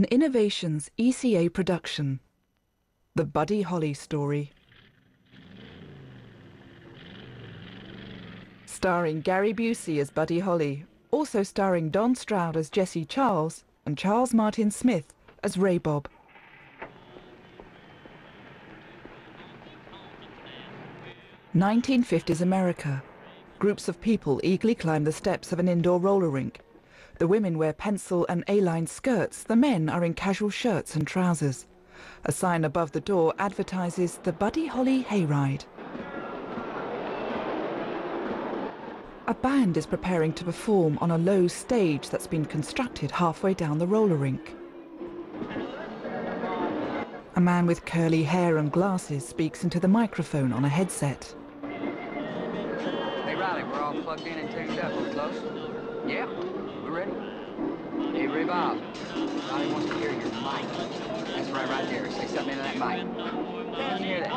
An Innovations ECA production. The Buddy Holly Story. Starring Gary Busey as Buddy Holly, also starring Don Stroud as Jesse Charles and Charles Martin Smith as Ray Bob. "1950s America. Groups of people eagerly climb the steps of an indoor roller rink. The women wear pencil and A-line skirts, the men are in casual shirts and trousers. A sign above the door advertises the Buddy Holly Hayride. A band is preparing to perform on a low stage that's been constructed halfway down the roller rink. A man with curly hair and glasses speaks into the microphone on a headset. Hey Riley, we're all plugged in and tuned up. We're close? Yeah, we're ready. Hey Ray Bob, Riley wants to hear your mic. That's right there. Say something into that mic. Can you hear that?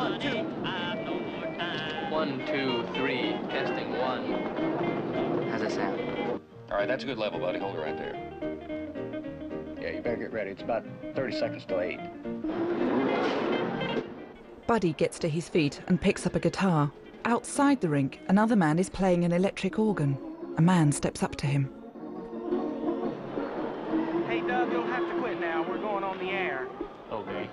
1, 2, 3, testing 1. How's that sound? All right, that's a good level, buddy. Hold it right there. Yeah, you better get ready. It's about 30 seconds till 8. Buddy gets to his feet and picks up a guitar. Outside the rink, another man is playing an electric organ. A man steps up to him. Hey, Doug, you'll have to quit now. We're going on the air. Okay.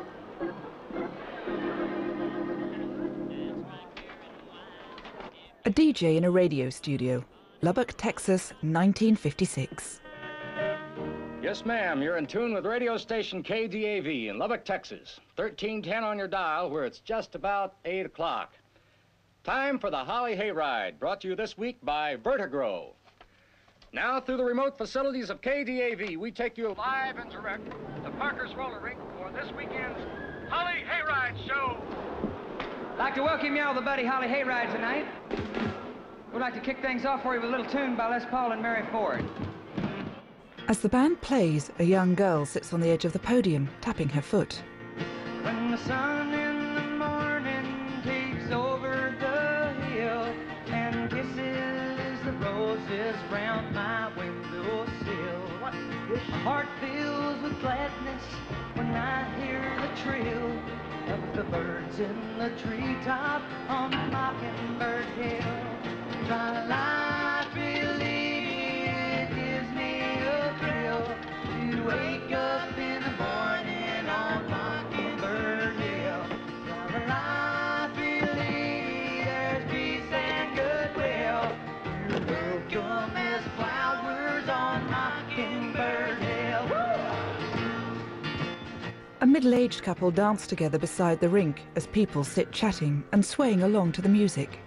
A DJ in a radio studio. Lubbock, Texas, 1956. Yes, ma'am. You're in tune with radio station KDAV in Lubbock, Texas. 1310 on your dial, where it's just about 8 o'clock. Time for the Holly Hayride, brought to you this week by Vertigro. Now, through the remote facilities of KDAV, we take you live and direct to Parker's Roller Rink for this weekend's Holly Hayride show. I'd like to welcome you all to the Buddy Holly Hayride tonight. We'd like to kick things off for you with a little tune by Les Paul and Mary Ford. As the band plays, a young girl sits on the edge of the podium, tapping her foot. When the sun in the morning takes over the hill and kisses the roses round my windowsill, my heart fills with gladness when I hear the trill of the birds in the treetop on Mockingbird Hill. I believe it gives me a thrill to wake up in the morning on Mockingbird Hill. I believe there's peace and goodwill. You're welcome as flowers on Mockingbird Hill. A middle-aged couple dance together beside the rink as people sit chatting and swaying along to the music.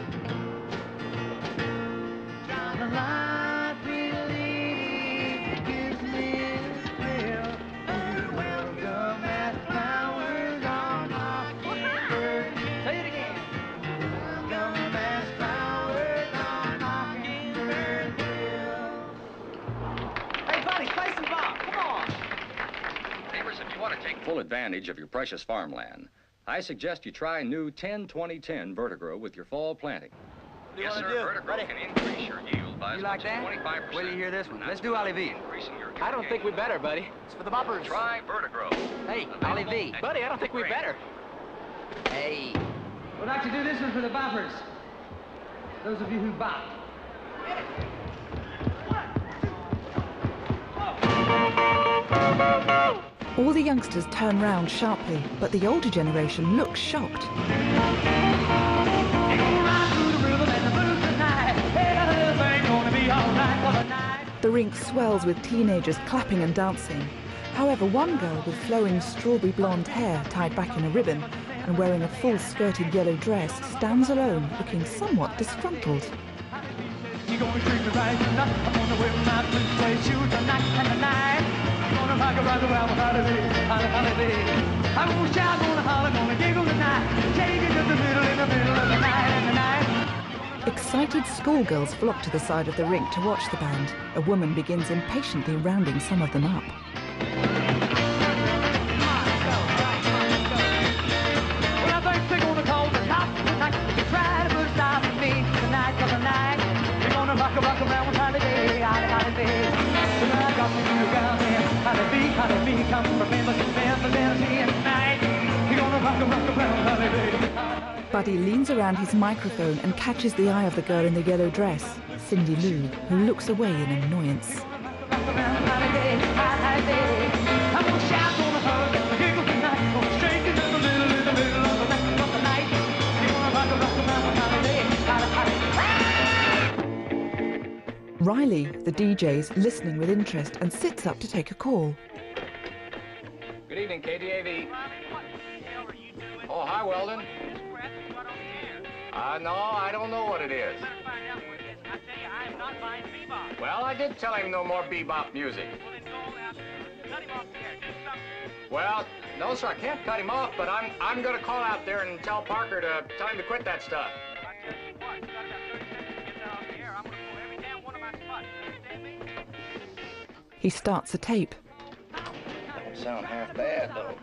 I believe it gives me a thrill. You're welcome as flowers on Mockingbird. Say it again. Welcome as flowers on Mockingbird Hill. Hey, buddy, play some Bob. Come on. Neighbors, if you want to take full advantage of your precious farmland, I suggest you try new 10-20-10 Vertigro with your fall planting. Yes, sir. Vertigro can increase your yield by as You like much as that? 25%. Wait till you hear this one. And Let's that's do Ollie V. increasing your I don't think we better, buddy. It's for the boppers. Try Vertigro. Hey, Ollie V. Buddy, I don't think we better. Hey. We'd like to do this one for the boppers. Those of you who bop. All the youngsters turn round sharply, but the older generation looks shocked. The rink swells with teenagers clapping and dancing. However, one girl with flowing strawberry blonde hair tied back in a ribbon and wearing a full-skirted yellow dress stands alone, looking somewhat disgruntled. You're gonna treat me right. I'm gonna wear my blue suede shoes tonight and tonight. I'm gonna rock around with Holly, Holly. I'm gonna shout, gonna holler, gonna giggle tonight. Take it to the middle, in the middle of the night and the night. Excited schoolgirls flock to the side of the rink to watch the band. A woman begins impatiently rounding some of them up. Well, I think they're gonna call the cops tonight. You try to put a stop to me tonight, 'cause tonight you're gonna rock around with Holly, Holly. Tonight I got to do around here. Holly B, come from Memphis, Tennessee, and tonight you're gonna rock around, Holly B. Buddy leans around his microphone and catches the eye of the girl in the yellow dress, Cindy Lou, who looks away in annoyance. Riley, the DJ, is listening with interest and sits up to take a call. Good evening, KDAV. Oh, hi, Weldon. No, I don't know what it is. Well, I did tell him no more bebop music. Well, no, sir, I can't cut him off, but I'm going to call out there and tell Parker to tell him to quit that stuff. He starts a tape. Don't sound half bad, though.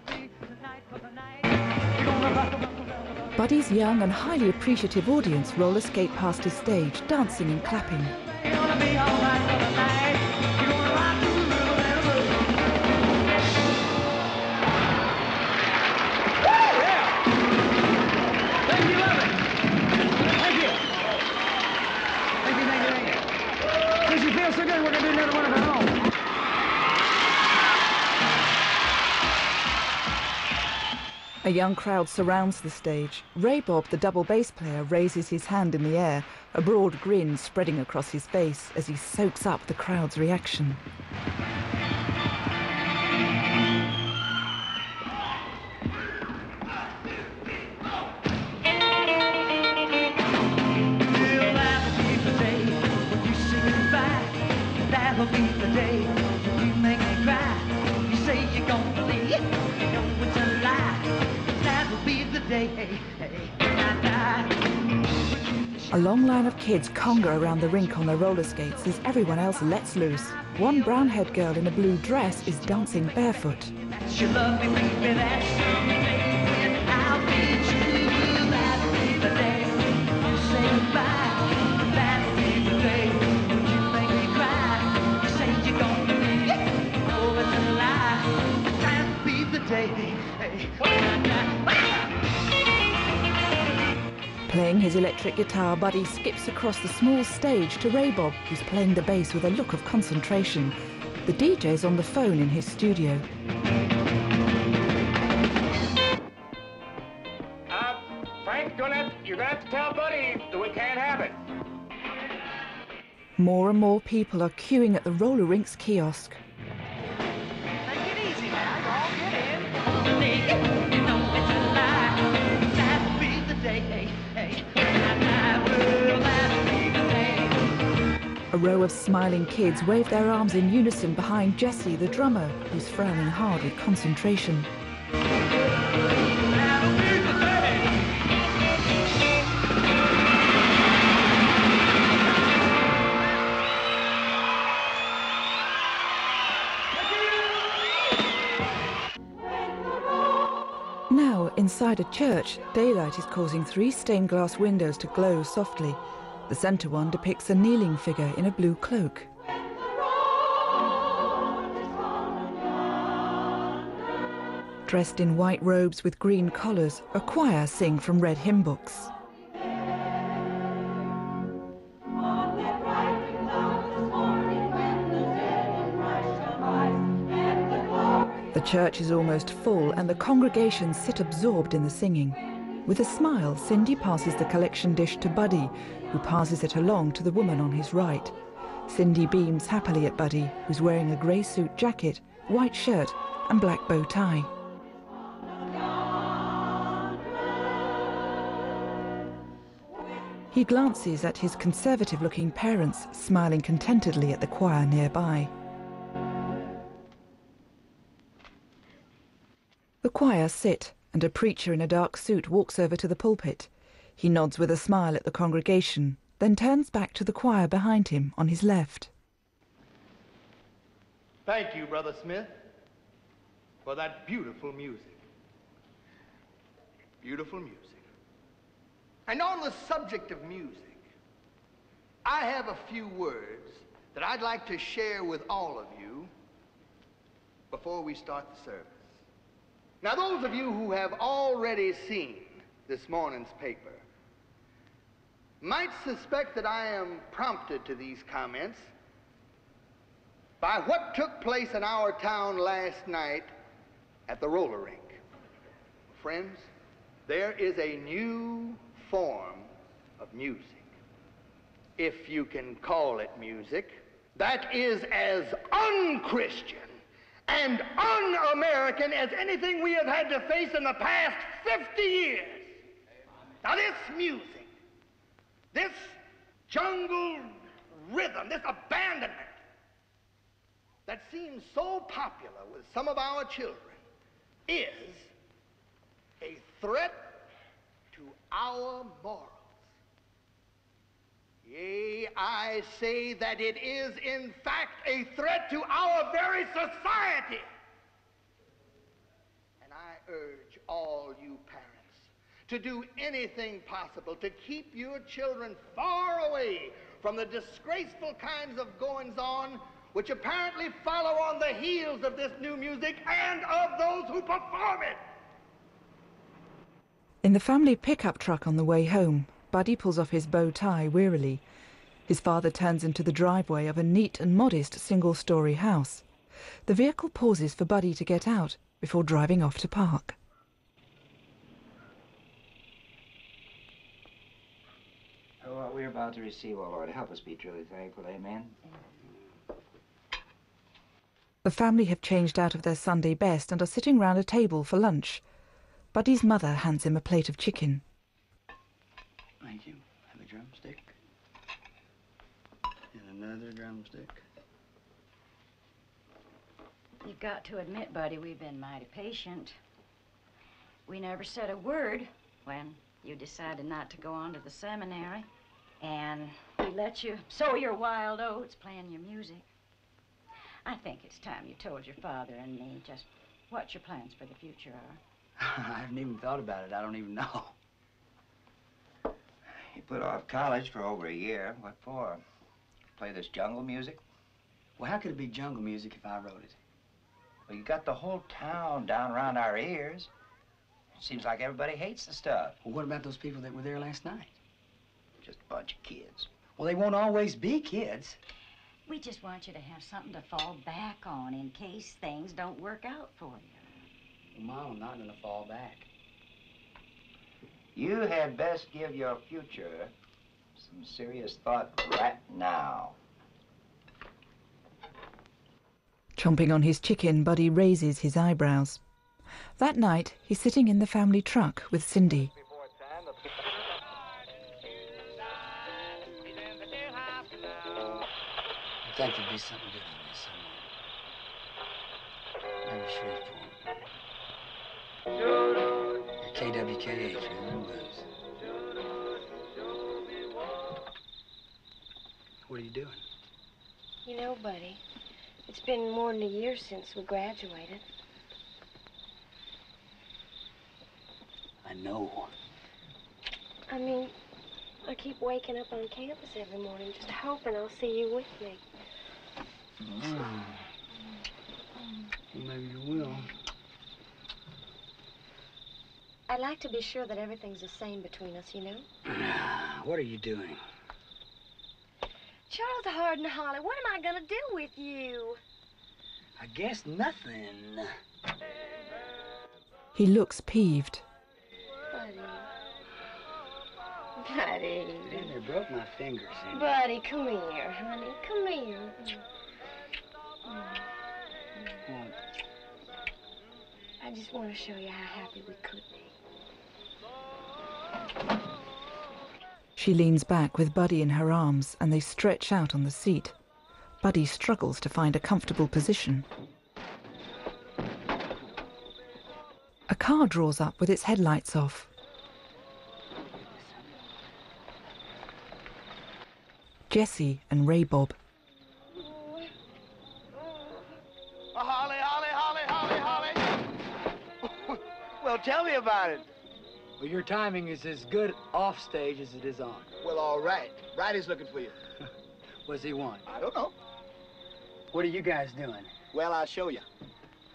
Buddy's young and highly appreciative audience roller skate past his stage, dancing and clapping. Since you feel so good, we're going to do another one of our own. A young crowd surrounds the stage. Ray Bob, the double bass player, raises his hand in the air, a broad grin spreading across his face as he soaks up the crowd's reaction. That'll be the day you make me cry. You say you're gonna leave, you know it's a lie. That'll be the day when I die. A long line of kids conga around the rink on their roller skates as everyone else lets loose. One brown-haired girl in a blue dress is dancing barefoot. That's your love me, baby, that's someday when I'll be true. That'll be the day you say goodbye. That'll be the day when you make me cry. You say you're gonna leave, oh, it's a lie. That'll be the day when I die. Playing his electric guitar, Buddy skips across the small stage to Ray Bob, who's playing the bass with a look of concentration. The DJ's on the phone in his studio. Frank, you're gonna have to tell Buddy that we can't have it. More and more people are queuing at the roller rink's kiosk. Take it easy now, y'all get in. You know it's a lie. That'll be the day when I die. Well, that'll be the day. A row of smiling kids wave their arms in unison behind Jesse, the drummer, who's frowning hard with concentration. That'll be the day. Now, inside a church, daylight is causing 3 stained glass windows to glow softly. The center one depicts a kneeling figure in a blue cloak. Dressed in white robes with green collars, a choir sing from red hymn books. The church is almost full and the congregation sit absorbed in the singing. With a smile, Cindy passes the collection dish to Buddy, who passes it along to the woman on his right. Cindy beams happily at Buddy, who's wearing a grey suit jacket, white shirt and black bow tie. He glances at his conservative-looking parents, smiling contentedly at the choir nearby. The choir sit, and a preacher in a dark suit walks over to the pulpit. He nods with a smile at the congregation, then turns back to the choir behind him on his left. Thank you, Brother Smith, for that beautiful music. Beautiful music. And on the subject of music, I have a few words that I'd like to share with all of you before we start the service. Now, those of you who have already seen this morning's paper might suspect that I am prompted to these comments by what took place in our town last night at the roller rink. Friends, there is a new form of music, if you can call it music, that is as unchristian and un-American as anything we have had to face in the past 50 years. Now this music, this jungle rhythm, this abandonment that seems so popular with some of our children is a threat to our morals. Yea, I say that it is in fact a threat to our very society. And I urge all you parents to do anything possible to keep your children far away from the disgraceful kinds of goings-on which apparently follow on the heels of this new music and of those who perform it. In the family pickup truck on the way home, Buddy pulls off his bow tie wearily. His father turns into the driveway of a neat and modest single-story house. The vehicle pauses for Buddy to get out before driving off to park. Oh, what we're about to receive, oh Lord, help us be truly thankful, amen. The family have changed out of their Sunday best and are sitting round a table for lunch. Buddy's mother hands him a plate of chicken. Thank you. Have a drumstick. And another drumstick. You've got to admit, Buddy, we've been mighty patient. We never said a word when you decided not to go on to the seminary. And we let you sow your wild oats playing your music. I think it's time you told your father and me just what your plans for the future are. I haven't even thought about it. I don't even know. You put off college for over a year. What for? Play this jungle music? Well, how could it be jungle music if I wrote it? Well, you got the whole town down around our ears. Seems like everybody hates the stuff. Well, what about those people that were there last night? Just a bunch of kids. Well, they won't always be kids. We just want you to have something to fall back on in case things don't work out for you. Well, Mom, I'm not gonna fall back. You had best give your future some serious thought right now. Chomping on his chicken, Buddy raises his eyebrows. That night, he's sitting in the family truck with Cindy. I think there'd be something good on this somewhere. Maybe Shreveport. Or KWKH, Rhythm and Blues. What are you doing? You know, Buddy, it's been more than a year since we graduated. I know. I mean, I keep waking up on campus every morning just hoping I'll see you with me. Well, maybe you will. I'd like to be sure that everything's the same between us, you know? What are you doing? Charles Hardin Holly, what am I gonna do with you? I guess nothing. He looks peeved. Buddy. Buddy. Man, they broke my fingers in. Buddy, come here, honey. Come here. What? I just want to show you how happy we could be. She leans back with Buddy in her arms and they stretch out on the seat. Buddy struggles to find a comfortable position. A car draws up with its headlights off. Jessie and Ray Bob. Holly, Holly, Holly, Holly, Holly. Well, tell me about it. Well, your timing is as good off stage as it is on. Well, all right. Bridie's looking for you. What does he want? I don't know. What are you guys doing? Well, I'll show you.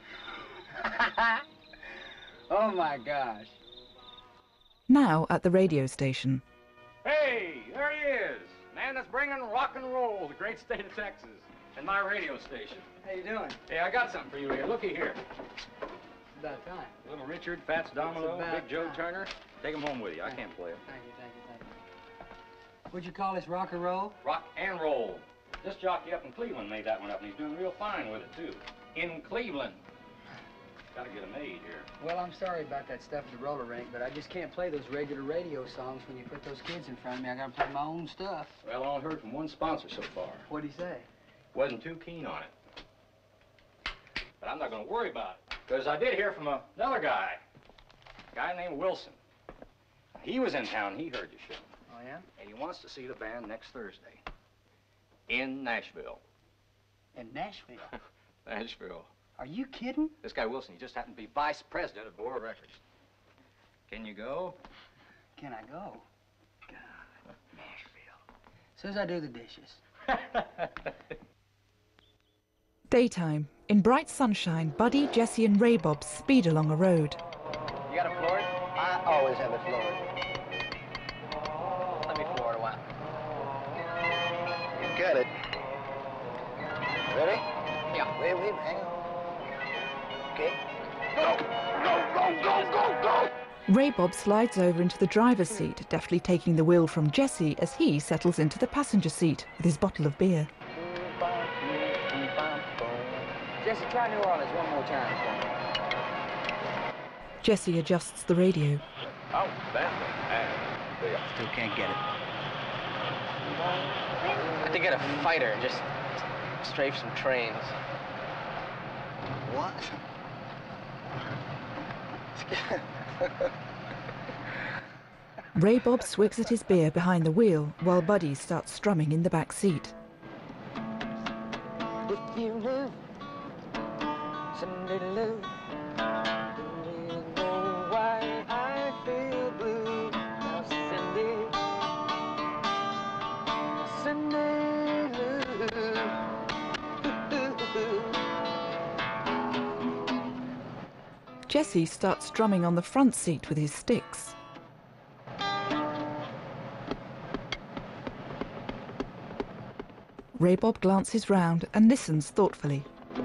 Oh, my gosh. Now at the radio station. Hey, there he is. Man that's bringing rock and roll to the great state of Texas. And my radio station. How you doing? Hey, I got something for you here. Looky here. It's about time. Little Richard, Fats Domino, It's about Big Joe time. Turner. Take them home with you. I can't play them. Thank you, thank you, thank you. What'd you call this, rock and roll? Rock and roll. This jockey up in Cleveland made that one up, and he's doing real fine with it, too. In Cleveland. Gotta get it made here. Well, I'm sorry about that stuff at the roller rink, but I just can't play those regular radio songs when you put those kids in front of me. I gotta play my own stuff. Well, I only heard from one sponsor so far. What'd he say? Wasn't too keen on it. But I'm not gonna worry about it, because I did hear from another guy. A guy named Wilson. He was in town, he heard your show. Oh, yeah? And he wants to see the band next Thursday. In Nashville. In Nashville? Nashville. Are you kidding? This guy Wilson, he just happened to be vice president of Board Records. Can you go? Can I go? God, Nashville. As soon as I do the dishes. Daytime. In bright sunshine, Buddy, Jesse and Ray Bob speed along a road. You got a floor? I always have a floor. Let me floor it a while. You got it. Ready? Yeah. Wait, hang on. Okay. Go, go, go, go, go, go! Ray Bob slides over into the driver's seat, deftly taking the wheel from Jesse as he settles into the passenger seat with his bottle of beer. Jesse, try New Orleans one more time for me. Jesse adjusts the radio. Outstanding. Still can't get it. I have to get a fighter and just strafe some trains. What? Ray Bob swigs at his beer behind the wheel while Buddy starts strumming in the back seat. If you knew, Cindy Lou, you know why I feel blue. Now Cindy Lou. Jesse starts strumming on the front seat with his sticks. Ray Bob glances round and listens thoughtfully.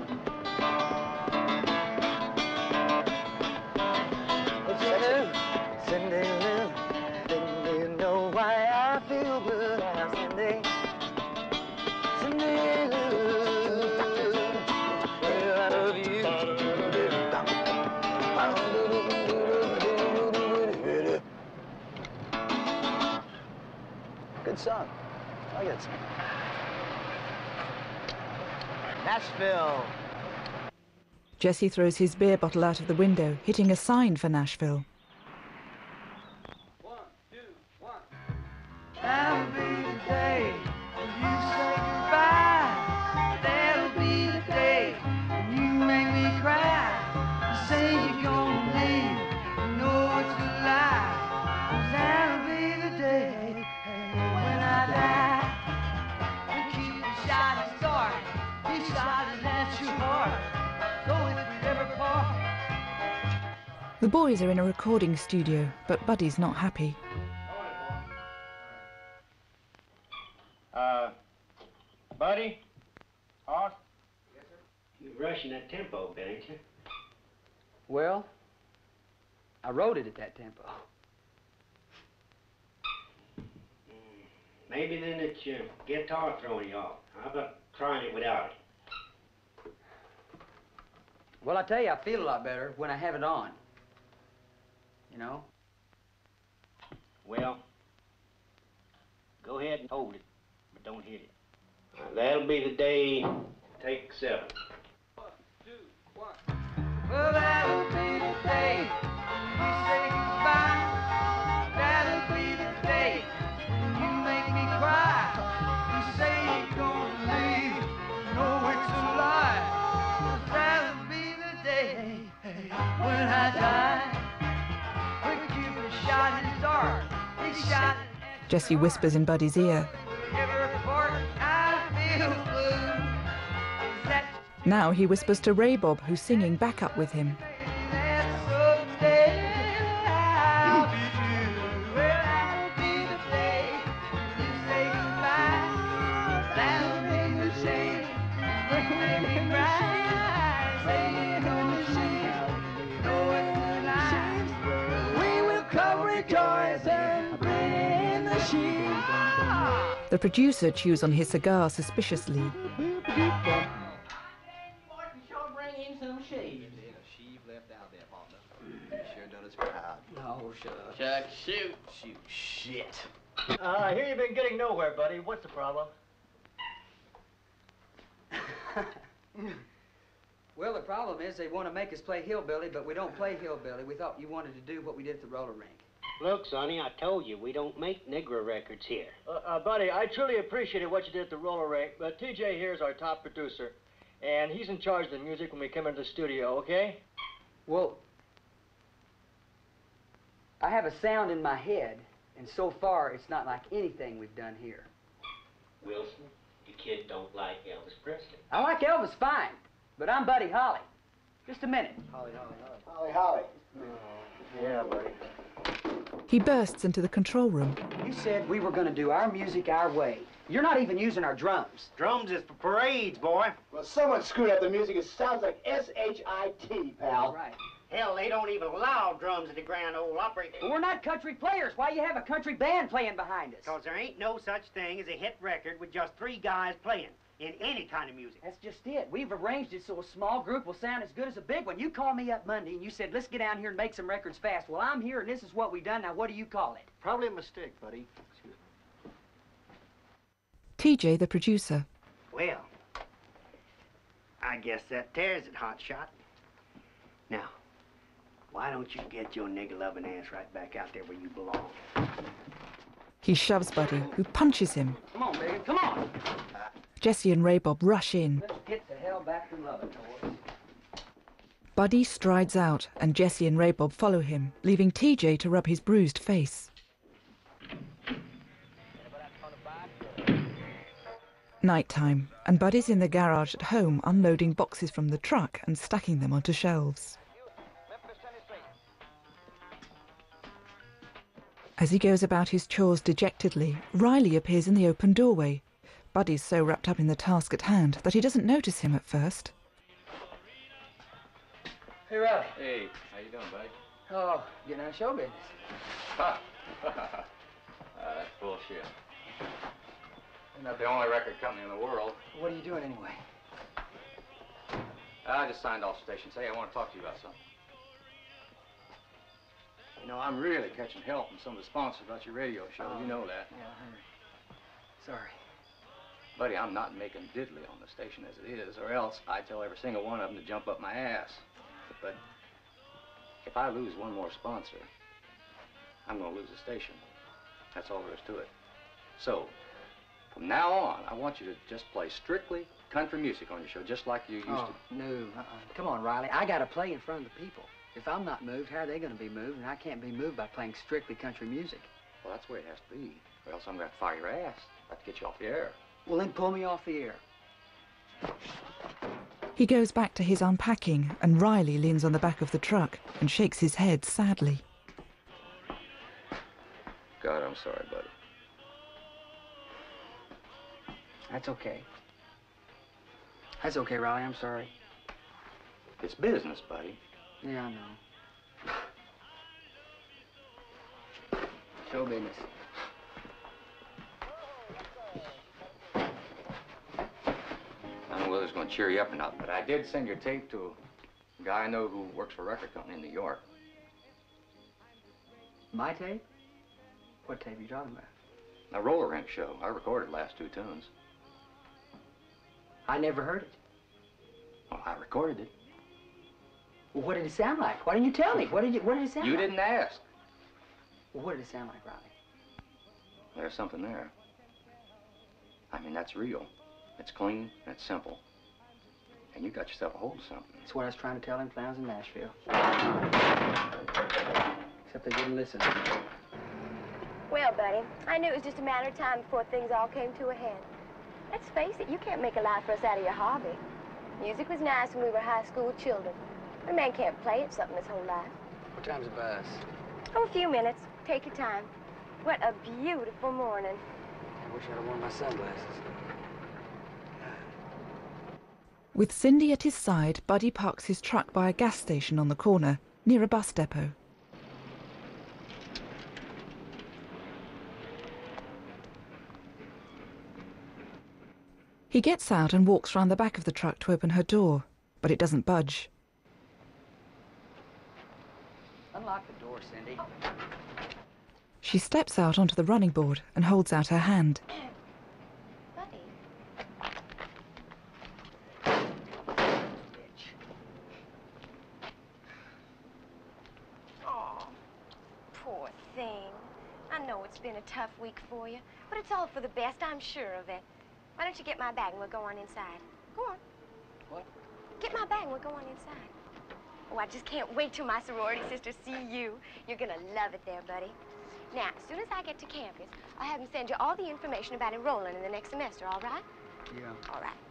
Cindy Lou, then you know why I feel blue. Now Cindy Lou, well, I love you. Good song. I got some. Nashville. Jesse throws his beer bottle out of the window, hitting a sign for Nashville. 1, 2, 1. That'll be the day when you say goodbye. That'll be the day when you make me cry. You say you're gonna leave, you know it's a lie. 'Cause that'll be the day when I die. We keep a shot at start, each shot is at your heart. So if we ever part. The boys are in a recording studio, but Buddy's not happy. Buddy? Hoss? Yes, sir? You're rushing that tempo a bit, ain't you? Well, I wrote it at that tempo. Maybe then it's your guitar throwing you off. How about trying it without it? Well, I tell you, I feel a lot better when I have it on. You know? Well, go ahead and hold it, but don't hit it. That'll be the day, take 7. 1, 2, 1. Well, that'll be the day when we say goodbye. That'll be the day when you make me cry. You say you're gonna leave, no, it's a lie. That'll be the day when I die. We keep a shot in the dark, we shot at Jesse whispers in Buddy's ear. every part. I feel blue. Is that Now he whispers to Ray Bob, who's singing backup with him. The producer chews on his cigar suspiciously. Martin sure bring him some sheaves. Sheave left out there, partner. Sure done us proud. No, Chuck. Chuck, shoot. Shoot, shit. I hear you've been getting nowhere, buddy. What's the problem? Well, the problem is they want to make us play hillbilly, but we don't play hillbilly. We thought you wanted to do what we did at the roller rink. Look, Sonny, I told you, we don't make Negro records here. Buddy, I truly appreciated what you did at the roller rink, but TJ here is our top producer, and he's in charge of the music when we come into the studio, okay? Well, I have a sound in my head, and so far it's not like anything we've done here. Wilson, the kid don't like Elvis Presley. I like Elvis fine, but I'm Buddy Holly. Just a minute. Holly. Yeah, buddy. He bursts into the control room. You said we were going to do our music our way. You're not even using our drums. Drums is for parades, boy. Well, someone screwed up the music. It sounds like S-H-I-T, pal. Right. Hell, they don't even allow drums at the Grand Ole Opry. But we're not country players. Why you have a country band playing behind us? Because there ain't no such thing as a hit record with just 3 guys playing in any kind of music. That's just it. We've arranged it so a small group will sound as good as a big one. You called me up Monday and you said, let's get down here and make some records fast. Well, I'm here and this is what we've done. Now, what do you call it? Probably a mistake, buddy. TJ, the producer. Well, I guess that tears it, hotshot. Now, why don't you get your nigger-loving ass right back out there where you belong? He shoves Buddy, who punches him. Come on, baby, come on. Jesse and Ray Bob rush in. Let's get the hell back to loving, boys. Buddy strides out, and Jesse and Ray Bob follow him, leaving TJ to rub his bruised face. Nighttime, and Buddy's in the garage at home unloading boxes from the truck and stacking them onto shelves. As he goes about his chores dejectedly, Riley appears in the open doorway. Buddy's so wrapped up in the task at hand that he doesn't notice him at first. Hey, Riley. Hey, how you doing, buddy? Oh, getting out of show business. That's bullshit. You're not the only record company in the world. What are you doing anyway? I just signed off stations. Hey, I want to talk to you about something. You know, I'm really catching hell from some of the sponsors about your radio show. You know that. Yeah, I heard. Sorry. Buddy, I'm not making diddly on the station as it is, or else I'd tell every single one of them to jump up my ass. But if I lose one more sponsor, I'm going to lose the station. That's all there is to it. So, from now on, I want you to just play strictly country music on your show, just like you used to. No. Come on, Riley. I got to play in front of the people. If I'm not moved, how are they going to be moved? And I can't be moved by playing strictly country music. Well, that's the way it has to be, or else I'm going to fire your ass. I'll have to get you off the air. Well, then pull me off the air. He goes back to his unpacking, and Riley leans on the back of the truck and shakes his head sadly. God, I'm sorry, buddy. That's okay. That's okay, Riley. I'm sorry. It's business, buddy. Yeah, I know. Show business. I don't know whether it's going to cheer you up or not, but I did send your tape to a guy I know who works for a record company in New York. My tape? What tape are you talking about? A roller rink show. I recorded the last 2 tunes. I never heard it. Well, I recorded it. Well, what did it sound like? Why didn't you tell me? What did it sound like? You didn't ask. Well, what did it sound like, Riley? There's something there. I mean, that's real. It's clean and it's simple. And you got yourself a hold of something. That's what I was trying to tell them when I was in Nashville. Except they didn't listen. Well, buddy, I knew it was just a matter of time before things all came to a head. Let's face it, you can't make a life for us out of your hobby. Music was nice when we were high school children. But a man can't play it something his whole life. What time's the bus? Oh, a few minutes. Take your time. What a beautiful morning. I wish I'd have worn my sunglasses. With Cindy at his side, Buddy parks his truck by a gas station on the corner, near a bus depot. He gets out and walks round the back of the truck to open her door, but it doesn't budge. Unlock the door, Cindy. She steps out onto the running board and holds out her hand. Oh, poor thing. I know it's been a tough week for you, but it's all for the best, I'm sure of it. Why don't you get my bag and we'll go on inside? Go on. What? Get my bag and we'll go on inside. Oh, I just can't wait till my sorority sisters see you. You're gonna love it there, buddy. Now, as soon as I get to campus, I'll have them send you all the information about enrolling in the next semester, all right? Yeah. All right.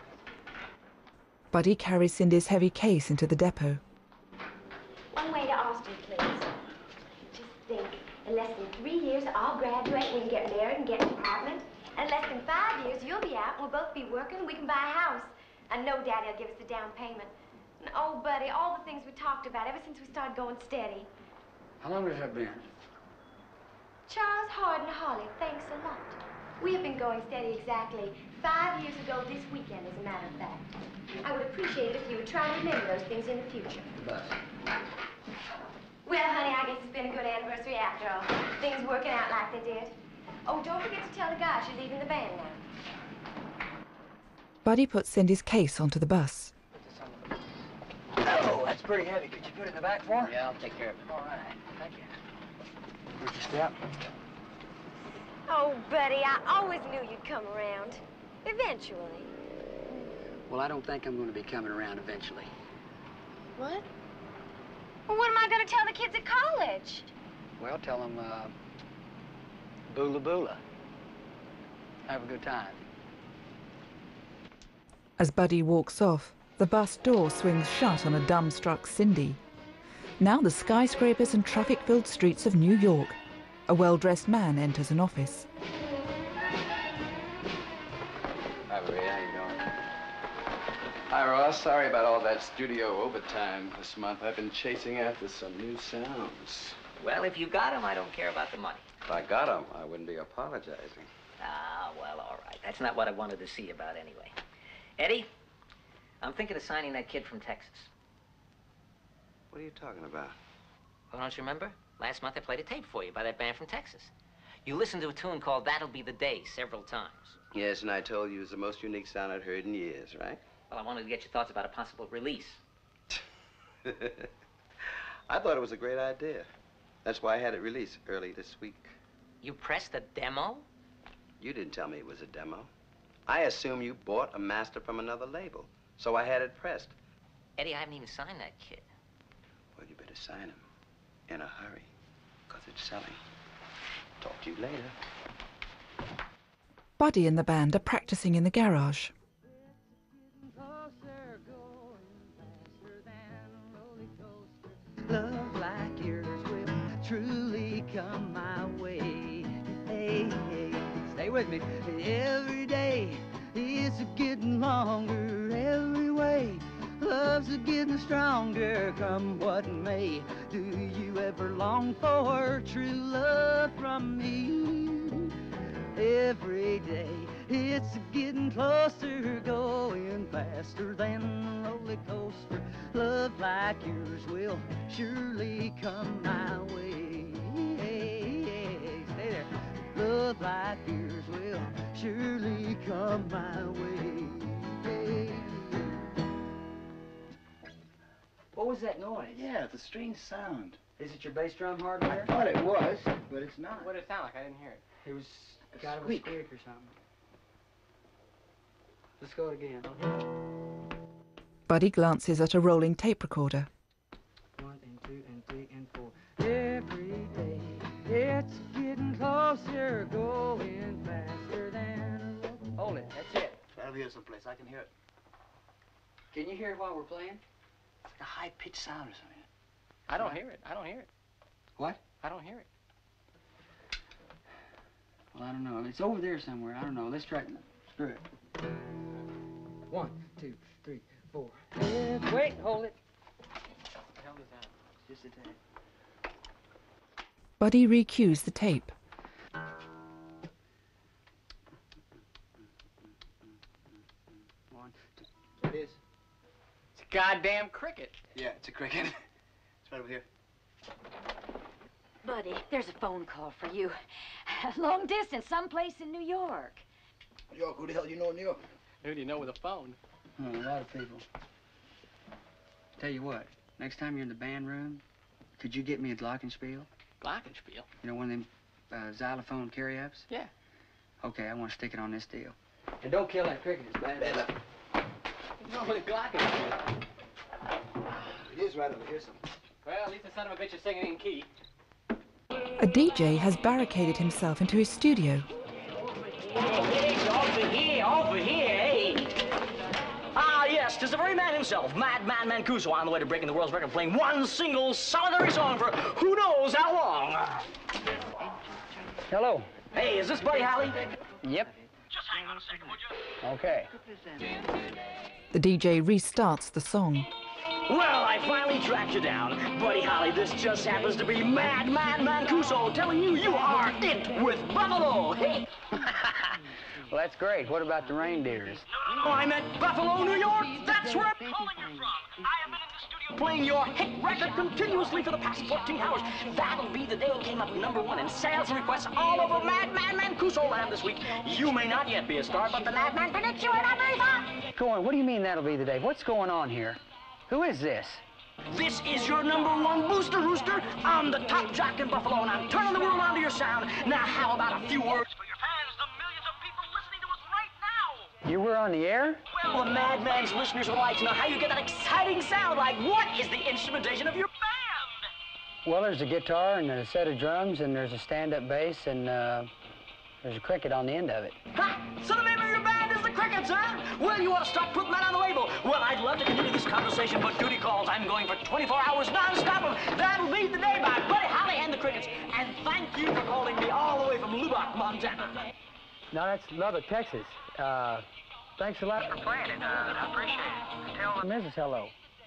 Buddy carries Cindy's heavy case into the depot. One way to Austin, please. Just think, in less than 3 years, I'll graduate, we can get married and get an apartment. And in less than 5 years, you'll be out, and we'll both be working, and we can buy a house. I know Daddy will give us the down payment. And, oh, buddy, all the things we talked about ever since we started going steady. How long has that been? Charles, Hard, and Holly, thanks a lot. We have been going steady exactly 5 years ago this weekend, as a matter of fact. I would appreciate it if you would try to remember those things in the future. Bus. Well, honey, I guess it's been a good anniversary after all. Things working out like they did. Oh, don't forget to tell the guys you're leaving the band now. Buddy puts Cindy's case onto the bus. Oh, that's pretty heavy. Could you put it in the back for me? Yeah, I'll take care of it. All right. Thank you. Where'd you step? Oh, buddy, I always knew you'd come around. Eventually. Well, I don't think I'm going to be coming around eventually. What? Well, what am I going to tell the kids at college? Well, tell them, boola boola. Have a good time. As Buddy walks off, the bus door swings shut on a dumbstruck Cindy. Now the skyscrapers and traffic-filled streets of New York. A well-dressed man enters an office. Hi, Maria. How you doing? Hi, Ross. Sorry about all that studio overtime this month. I've been chasing after some new sounds. Well, if you got them, I don't care about the money. If I got them, I wouldn't be apologizing. Ah, well, all right. That's not what I wanted to see you about anyway. Eddie, I'm thinking of signing that kid from Texas. What are you talking about? Well, don't you remember? Last month I played a tape for you by that band from Texas. You listened to a tune called That'll Be the Day several times. Yes, and I told you it was the most unique sound I'd heard in years, right? Well, I wanted to get your thoughts about a possible release. I thought it was a great idea. That's why I had it released early this week. You pressed a demo? You didn't tell me it was a demo. I assume you bought a master from another label, so I had it pressed. Eddie, I haven't even signed that kid. Well, you better sign him in a hurry, because it's selling. Talk to you later. Buddy and the band are practicing in the garage. Love like yours will truly come my way. Hey, hey, stay with me. Every day it's getting longer every way. Love's getting stronger, come what may. Do you ever long for true love from me? Every day it's getting closer, going faster than a roller coaster. Love like yours will surely come my way. Hey, hey, stay there. Love like yours will surely come my way. Hey. What was that noise? Yeah, it's a strange sound. Is it your bass drum hardware? I thought it was, but it's not. What did it sound like? I didn't hear it. It was A got a squeak. squeak or something. Let's go again. Buddy glances at a rolling tape recorder. 1 and 2 and 3 and 4. Every day it's getting closer, going faster than a Hold it. That's it. That'll be here someplace. I can hear it. Can you hear it while we're playing? It's like a high-pitched sound or something. I don't hear it. I don't hear it. What? I don't hear it. Well, I don't know. It's over there somewhere. I don't know. Let's try. Screw it. 1, 2, 3, 4. Wait, hold it. What the hell is that? It's just a tape. Buddy re-cues the tape. goddamn cricket. Yeah, it's a cricket. It's right over here. Buddy, there's a phone call for you. Long distance, someplace in New York. New York? Who the hell you know in New York? Who do you know with a phone? A lot of people. Tell you what, next time you're in the band room, could you get me a glockenspiel? Glockenspiel? You know, one of them xylophone carry-ups? Yeah. Okay, I want to stick it on this deal. And don't kill that cricket, it's bad. What's wrong with a glockenspiel? It is right over here somewhere. Well, at least the son of a bitch is singing in key. A DJ has barricaded himself into his studio. Over here, hey! Ah, yes, 'tis the very man himself, Madman Mancuso, on the way to breaking the world's record, playing one single solitary song for who knows how long. Hello. Hey, is this Buddy Holly? Yep. Just hang on a second, would you? Okay. The DJ restarts the song. Well, I finally tracked you down. Buddy Holly, this just happens to be Madman Mancuso telling you you are it with Buffalo. Hey! Well, that's great. What about the reindeers? No, I'm at Buffalo, New York. That's where I'm calling you from. I have been in the studio playing your hit record continuously for the past 14 hours. That'll be the day it came up #1 in sales and requests all over Madman Mancuso land this week. You may not yet be a star, but the Madman predicts you are not very far. Go on. What do you mean that'll be the day? What's going on here? Who is this? This is your #1 booster rooster. I'm the top jock in Buffalo, and I'm turning the world onto your sound. Now, how about a few words for your fans, the millions of people listening to us right now? You were on the air? Well, the Madman's listeners would like to know how you get that exciting sound. Like, what is the instrumentation of your band? Well, there's a guitar and a set of drums and there's a stand-up bass and there's a cricket on the end of it. Ha! So the name of your band is the Crickets, huh? Well, you ought to start putting that on the label. Well, I'd love to continue this conversation, but duty calls. I'm going for 24 hours non-stop. That'll be the day by Buddy Holly and the Crickets. And thank you for calling me all the way from Lubbock, Montana. No, that's Lubbock, Texas. Thanks a lot for playing it. I appreciate it. Tell the missus hello.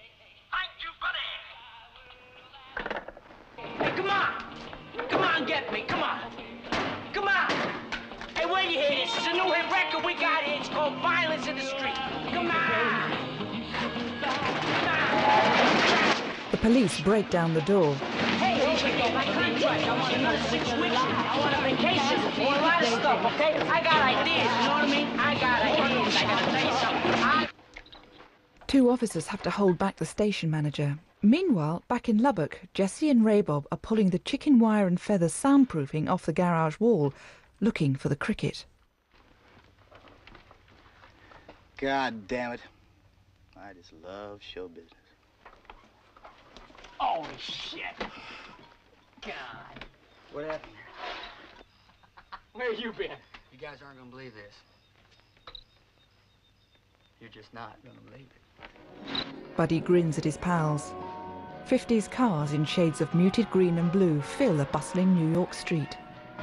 Hey, come on! Come on, get me, come on! Come on! Hey, wait you hear this? It's a new hit record we got here. It's called Violence in the Street. Come on! The police break down the door. Hey, here we go, my contract. I want another 6 weeks. I want a vacation. I want a lot of stuff, okay? I got ideas, you know what I mean? I got ideas. I gotta tell you something. Two officers have to hold back the station manager. Meanwhile, back in Lubbock, Jesse and Ray Bob are pulling the chicken wire and feather soundproofing off the garage wall, looking for the cricket. God damn it. I just love show business. Oh, shit. God. What happened? Where you been? You guys aren't gonna believe this. You're just not gonna believe it. Buddy grins at his pals. 50s cars in shades of muted green and blue fill a bustling New York street.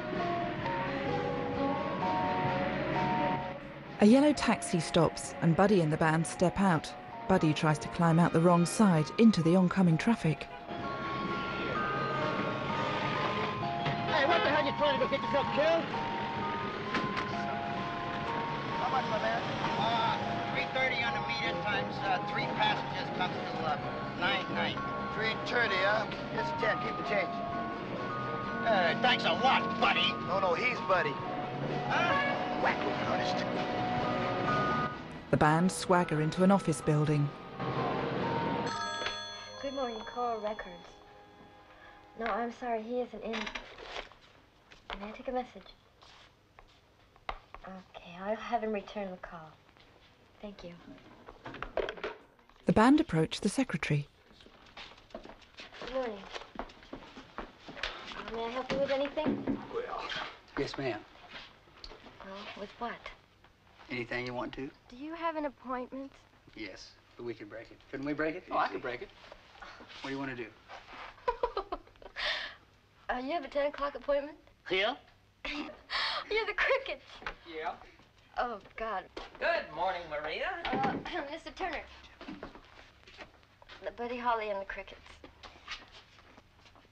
A yellow taxi stops and Buddy and the band step out. Buddy tries to climb out the wrong side into the oncoming traffic. Hey, what the hell you trying to go get yourself killed? How much, my man? 330 on the meter times 3 passengers comes to 9.9. 330, huh? It's 10. Keep the change. Thanks a lot, buddy. No, he's Buddy. Whack, honest. The band swagger into an office building. Good morning, Coral Records. No, I'm sorry, he isn't in. May I take a message? Okay, I'll have him return the call. Thank you. The band approach the secretary. Good morning. May I help you with anything? Well, yes, ma'am. Well, with what? Anything you want to? Do you have an appointment? Yes, but we could break it. Couldn't we break it? Oh, I could break it. What do you want to do? You have a 10 o'clock appointment? Yeah? You're the Crickets. Yeah. Oh, God. Good morning, Maria. Mr. Turner. The Buddy Holly and the Crickets.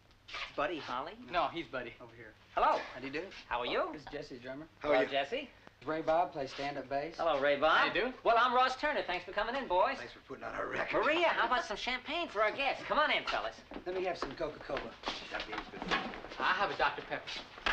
Buddy Holly? No, he's Buddy. Over here. Hello. How do you do? How are you? This is Jesse, drummer. Hello, Jesse. Ray Bob plays stand-up bass. Hello, Ray Bob. How you doing? Well, I'm Ross Turner. Thanks for coming in, boys. Thanks for putting on our record. Maria, how about some champagne for our guests? Come on in, fellas. Let me have some Coca-Cola. I have a Dr. Pepper.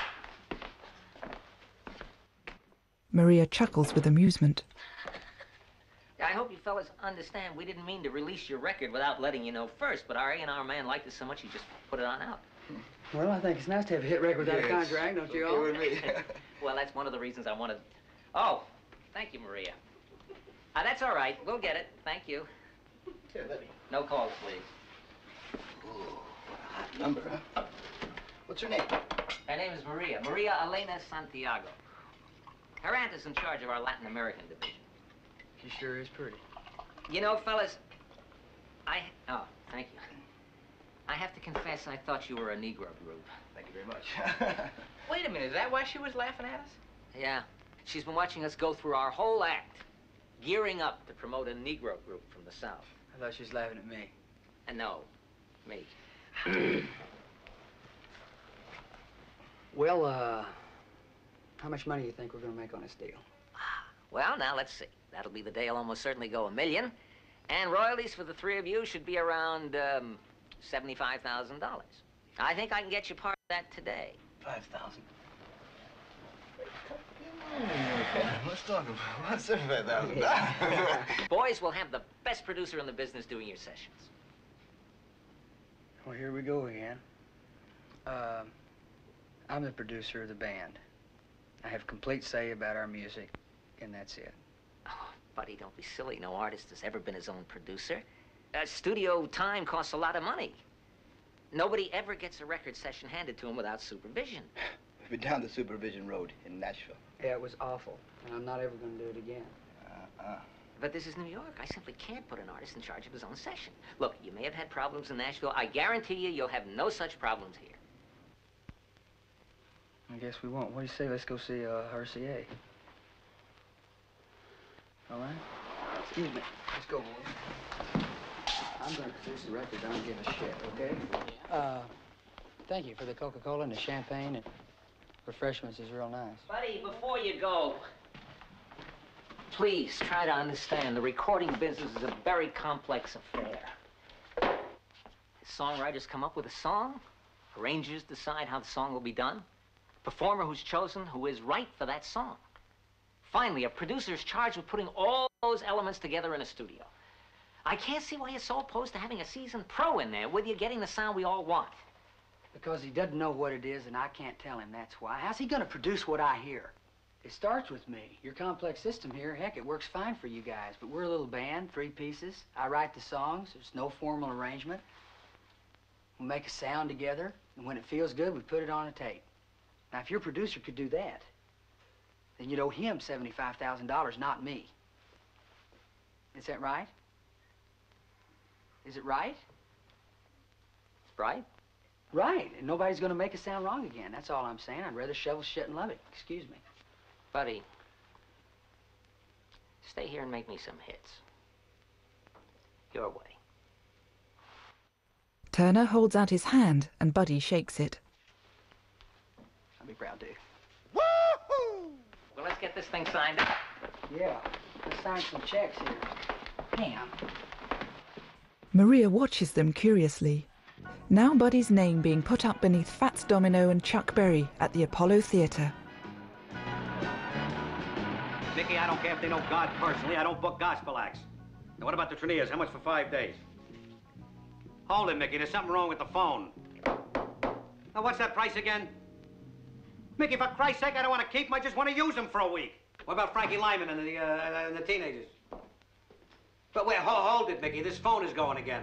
Maria chuckles with amusement. I hope you fellas understand we didn't mean to release your record without letting you know first, but our A&R man liked it so much he just put it on out. Well, I think it's nice to have a hit record without a contract, don't you all? Well, that's one of the reasons I wanted... Oh, thank you, Maria. That's all right. We'll get it. Thank you. Here, let me. No calls, please. Ooh, what a hot number, huh? What's her name? Her name is Maria. Maria Elena Santiago. Her aunt is in charge of our Latin American division. She sure is pretty. You know, fellas, Oh, thank you. I have to confess, I thought you were a Negro group. Thank you very much. Wait a minute, is that why she was laughing at us? Yeah. She's been watching us go through our whole act, gearing up to promote a Negro group from the South. I thought she was laughing at me. No, me. Well, how much money do you think we're going to make on this deal? Well, now, let's see. That'll be the day I'll almost certainly go $1 million. And royalties for the three of you should be around, $75,000. I think I can get you part of that today. 5,000. Let's talk about what's $75,000. Boys will have the best producer in the business doing your sessions. Well, here we go again. I'm the producer of the band. I have complete say about our music, and that's it. Oh, buddy, don't be silly. No artist has ever been his own producer. Studio time costs a lot of money. Nobody ever gets a record session handed to him without supervision. We've been down the supervision road in Nashville. Yeah, it was awful, and I'm not ever going to do it again. But this is New York. I simply can't put an artist in charge of his own session. Look, you may have had problems in Nashville. I guarantee you, you'll have no such problems here. I guess we won't. What do you say? Let's go see RCA. All right? Excuse me. Let's go, boys. I'm going to produce the record. I don't give a shit, okay? Thank you for the Coca-Cola and the champagne and refreshments is real nice. Buddy, before you go, please try to understand the recording business is a very complex affair. Songwriters come up with a song. Arrangers decide how the song will be done. Performer who's chosen who is right for that song. Finally, a producer's charged with putting all those elements together in a studio. I can't see why you're so opposed to having a seasoned pro in there with you getting the sound we all want. Because he doesn't know what it is, and I can't tell him, that's why. How's he going to produce what I hear? It starts with me. Your complex system here, heck, it works fine for you guys, but we're a little band, 3 pieces. I write the songs. There's no formal arrangement. We make a sound together, and when it feels good, we put it on a tape. Now, if your producer could do that, then you'd owe him $75,000, not me. Is that right? Is it right? Right? Right, and nobody's gonna make it sound wrong again. That's all I'm saying. I'd rather shovel shit and love it. Excuse me. Buddy, stay here and make me some hits. Your way. Turner holds out his hand and Buddy shakes it. I'll be proud to. Woohoo! Well, let's get this thing signed up. Yeah, let's sign some checks here. Damn. Maria watches them curiously. Now Buddy's name being put up beneath Fats Domino and Chuck Berry at the Apollo Theater. Mickey, I don't care if they know God personally. I don't book gospel acts. Now, what about the Triniers? How much for 5 days? Hold it, Mickey. There's something wrong with the phone. Now, what's that price again? Mickey, for Christ's sake, I don't want to keep them. I just want to use them for a week. What about Frankie Lyman and the teenagers? But wait, hold it, Mickey. This phone is going again.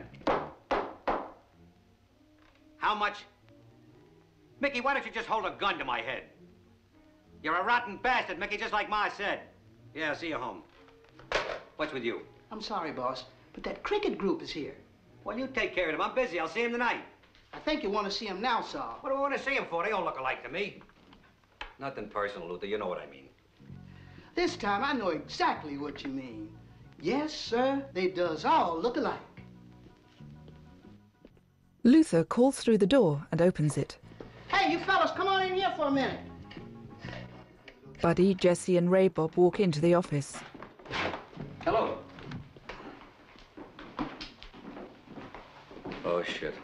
How much? Mickey, why don't you just hold a gun to my head? You're a rotten bastard, Mickey, just like Ma said. Yeah, I'll see you home. What's with you? I'm sorry, boss, but that cricket group is here. Well, you take care of them. I'm busy. I'll see him tonight. I think you want to see him now, Saul. What do I want to see him for? They all look alike to me. Nothing personal, Luther. You know what I mean. This time, I know exactly what you mean. Yes, sir, they does all look alike. Luther calls through the door and opens it. Hey, you fellas, come on in here for a minute. Buddy, Jesse and Ray Bob walk into the office. Hello. Oh, shit.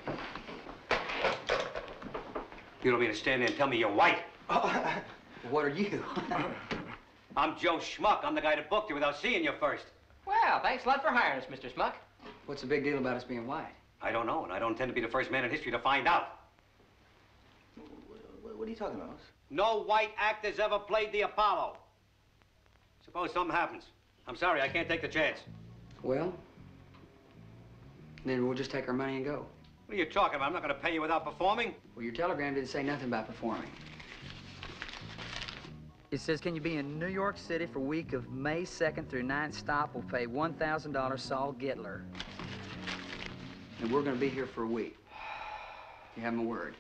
You don't mean to stand there and tell me you're white? What are you? I'm Joe Schmuck. I'm the guy that booked you without seeing you first. Well, thanks a lot for hiring us, Mr. Schmuck. What's the big deal about us being white? I don't know, and I don't intend to be the first man in history to find out. What are you talking about? No white actors ever played the Apollo. Suppose something happens. I'm sorry, I can't take the chance. Well, then we'll just take our money and go. What are you talking about? I'm not going to pay you without performing. Well, your telegram didn't say nothing about performing. It says, can you be in New York City for week of May 2nd through 9th? Stop will pay $1,000, Saul Gittler. And we're going to be here for a week. You have my word.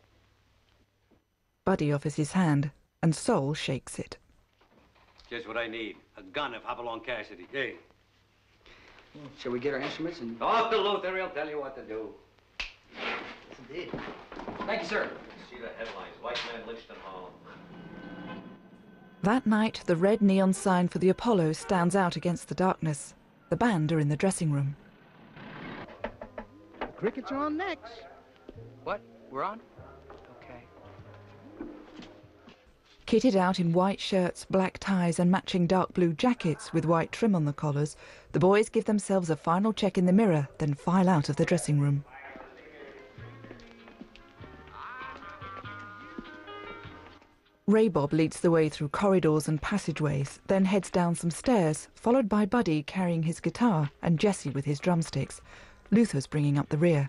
Buddy offers his hand, and Sol shakes it. Just what I need. A gun of Hopalong Cassidy. Hey. Shall we get our instruments and... Talk to Luther, he'll tell you what to do. Yes, indeed. Thank you, sir. See the headlines. White man lynched in Harlem. That night, the red neon sign for the Apollo stands out against the darkness. The band are in the dressing room. The Crickets are on next. What? We're on? Okay. Kitted out in white shirts, black ties and matching dark blue jackets with white trim on the collars, the boys give themselves a final check in the mirror, then file out of the dressing room. Ray Bob leads the way through corridors and passageways, then heads down some stairs, followed by Buddy carrying his guitar and Jesse with his drumsticks. Luther's bringing up the rear.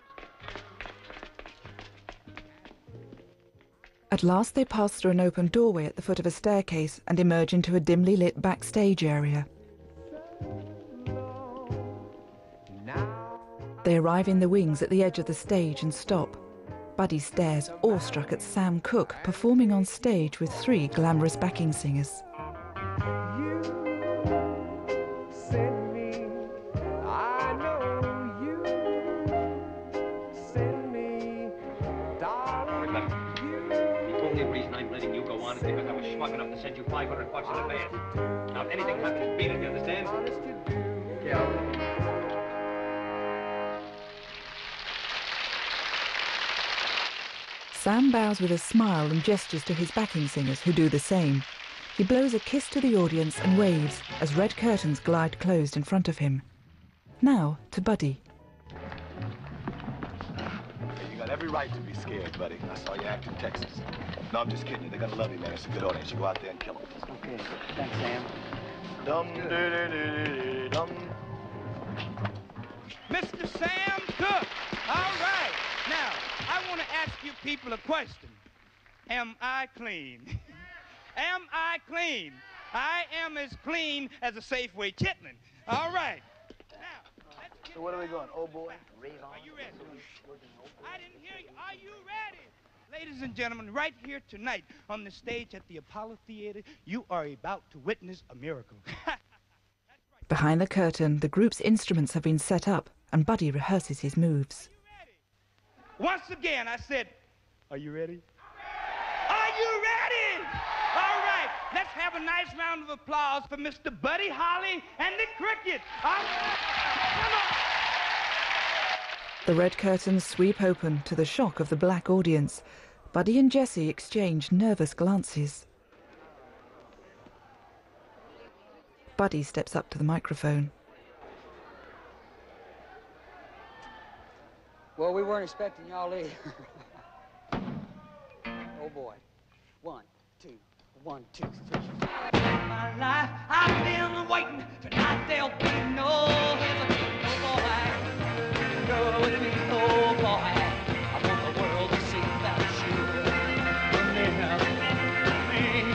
At last they pass through an open doorway at the foot of a staircase and emerge into a dimly lit backstage area. They arrive in the wings at the edge of the stage and stop. Buddy stares, awestruck, at Sam Cooke performing on stage with 3 glamorous backing singers. Because I was schmuck enough to send you $500 in advance. Now, if anything happens, beat it, you understand? Yeah. Sam bows with a smile and gestures to his backing singers, who do the same. He blows a kiss to the audience and waves as red curtains glide closed in front of him. Now to Buddy. You got every right to be scared, buddy. I saw you act in Texas. No, I'm just kidding you. They're gonna love you, man. It's a good audience. You go out there and kill them. Okay. Thanks, Sam. Dum-dee-dee-dee-dee-dum. Mr. Sam Cooke. All right. Now, I want to ask you people a question. Am I clean? Am I clean? I am as clean as a Safeway chitlin. All right. Now, so what are we going? Oh, boy. Are you ready? I didn't hear you. Are you ready? Ladies and gentlemen, right here tonight on the stage at the Apollo Theater, you are about to witness a miracle. Behind the curtain, the group's instruments have been set up, and Buddy rehearses his moves. Once again, I said, are you ready? Are you ready? All right, let's have a nice round of applause for Mr. Buddy Holly and the Crickets. Come on. The red curtains sweep open to the shock of the black audience. Buddy and Jesse exchange nervous glances. Buddy steps up to the microphone. Well, we weren't expecting y'all either. Oh, boy. 1, 2, 1, 2, 3. My life, I've been waiting. Tonight there'll be no hesitation. Oh, boy. Go with me, oh, boy. I want the world to see that you me.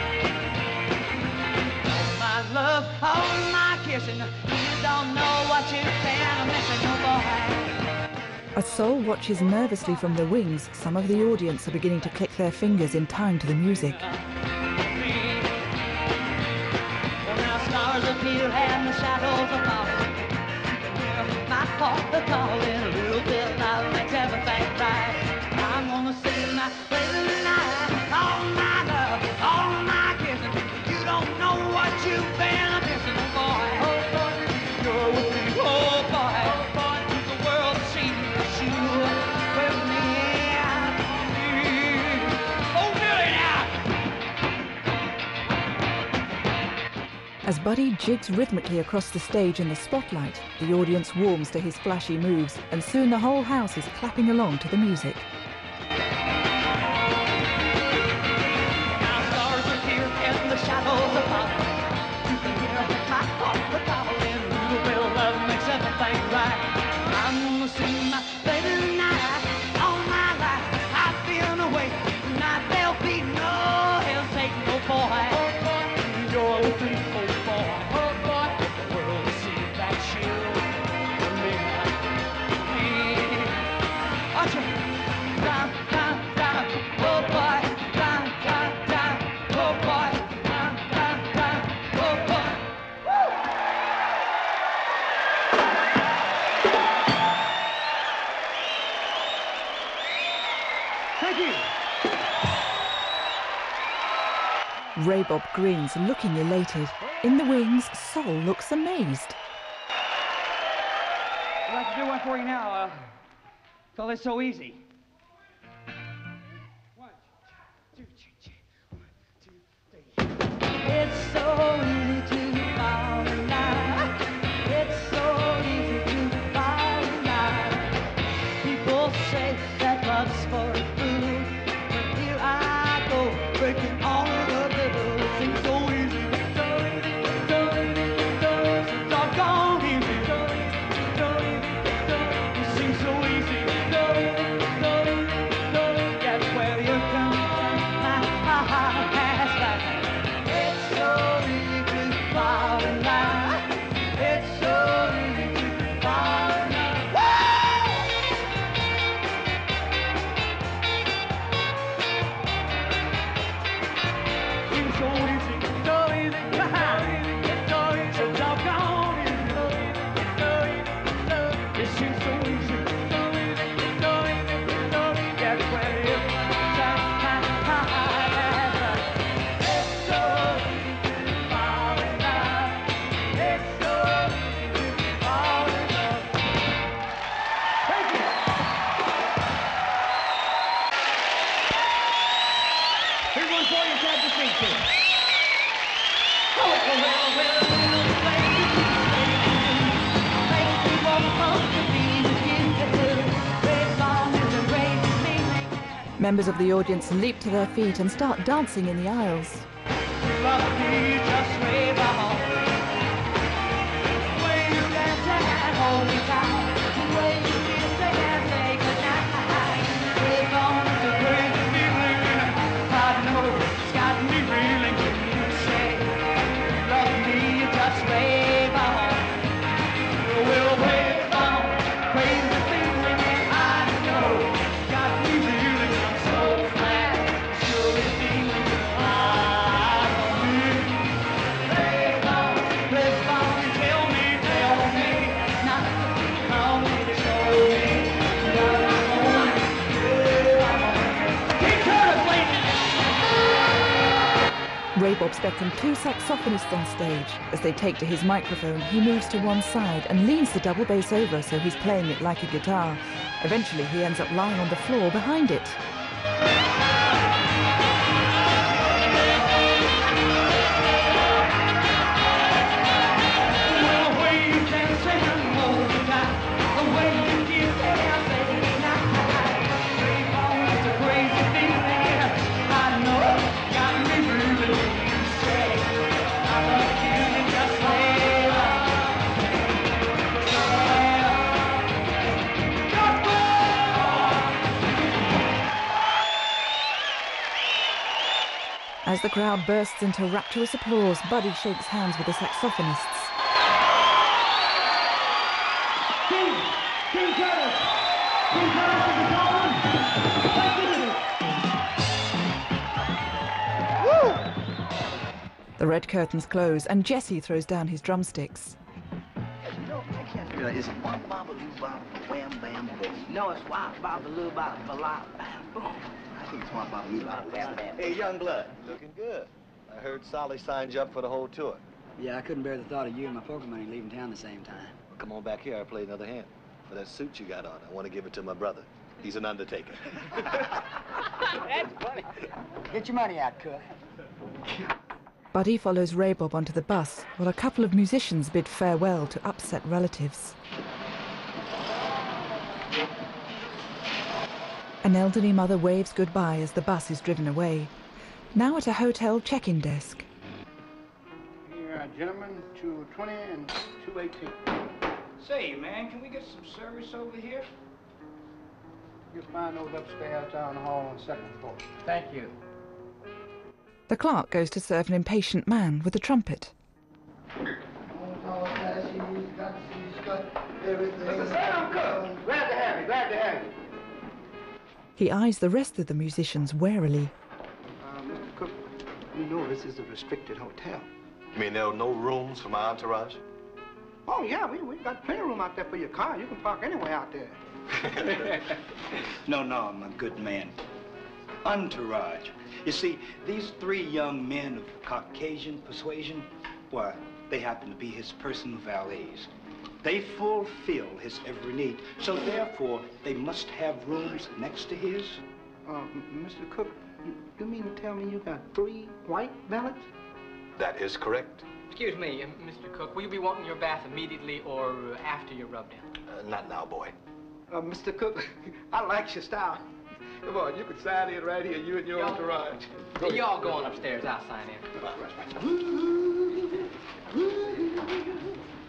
Oh, my love, oh, my kissing. You don't know what you can missing, oh, boy. As Sol watches nervously from the wings, some of the audience are beginning to click their fingers in time to the music. Well, now stars appear and the shadows are falling. My heart calling, a little bit loud makes everything right. I'm gonna sing my praise tonight. All my love, all my kiss. As Buddy jigs rhythmically across the stage in the spotlight, the audience warms to his flashy moves, and soon the whole house is clapping along to the music. Now stars appear in the shadows above. You can hear the clap of the violin. The real love makes everything right. I'm gonna see my baby tonight. All my life I've been away. Tonight there'll be no hesitating, no boy. You're the faithful boy. Oh boy, the world will see that chill. The midnight. Watch it. Down, down, down. Oh boy. Down, down, down. Oh boy. Down, down, down. Oh boy. Thank you. Ray Bob grins, looking elated. In the wings, Sol looks amazed. I'd like to do one for you now. Call this So Easy. It's so easy to fall in love. It's so easy to fall in love. People say that love's for a fool, but here I go, breaking all of the rules. Seems so easy, so easy, so easy, so easy, doggone easy, so easy, so easy, so easy. It seems so easy, so easy, so easy, so easy. That's where you come from, my heart has life. It's so easy to fall in love. It's so easy to fall in love. It's so easy, so easy, so easy, so doggone easy, so easy, so easy. It seems so easy, so easy, so easy, so easy. That's where you come from, my heart has life. It's so easy to fall in love. It's so easy to fall in love. Thank you. Here's one for you, catch your feet to. Oh, well, well, make me want to be with you. Red long is a great thing. Members of the audience leap to their feet and start dancing in the aisles. Love me, just wave a home. Way you dance and hold me tight. The way you kiss and say goodnight. Wave on is a great feeling. I know it's got me reeling. You say, love me, just wave a home. We'll wave on, crazy feeling. I know it's got me reeling. I'm so glad, surely feeling. I Ray Bob's beckoned two saxophonists on stage. As they take to his microphone, he moves to one side and leans the double bass over so he's playing it like a guitar. Eventually, he ends up lying on the floor behind it. As the crowd bursts into rapturous applause, Buddy shakes hands with the saxophonists. King Curtis! King Curtis is the caller! Woo! The red curtains close and Jesse throws down his drumsticks. Is it wop bop-a-loo bop, wham bam boom? No, it's wop bop-a-loo bop, bop bam boom. I think it's wop bop-a-loo bop, wham bam. Hey, young blood, looking good. I heard Solly signed you up for the whole tour. Yeah, I couldn't bear the thought of you and my poker money leaving town the same time. Well, come on back here, I'll play another hand. For that suit you got on, I want to give it to my brother. He's an undertaker. That's funny. Get your money out, Cook. Buddy follows Ray Bob onto the bus while a couple of musicians bid farewell to upset relatives. An elderly mother waves goodbye as the bus is driven away. Now at a hotel check-in desk. Here, gentlemen, 220 and 218. Say, man, can we get some service over here? You'll find those upstairs down the hall on the second floor. Thank you. The clerk goes to serve an impatient man with a trumpet. Mr. Sam Cook, glad to have you, glad to have you. He eyes the rest of the musicians warily. Mr. Cook, you know this is a restricted hotel. You mean there are no rooms for my entourage? Oh, yeah, we got plenty of room out there for your car. You can park anywhere out there. No, my good man. Entourage. You see, these three young men of Caucasian persuasion, why, they happen to be his personal valets. They fulfill his every need, so therefore they must have rooms next to his. Mr. Cook, you mean to tell me you got 3 white valets? That is correct. Excuse me, Mr. Cook, will you be wanting your bath immediately or after your rub down? Not now, boy. Mr. Cook, I like your style. Come on, you can sign in right here, you and your entourage. Y'all go on upstairs, I'll sign in.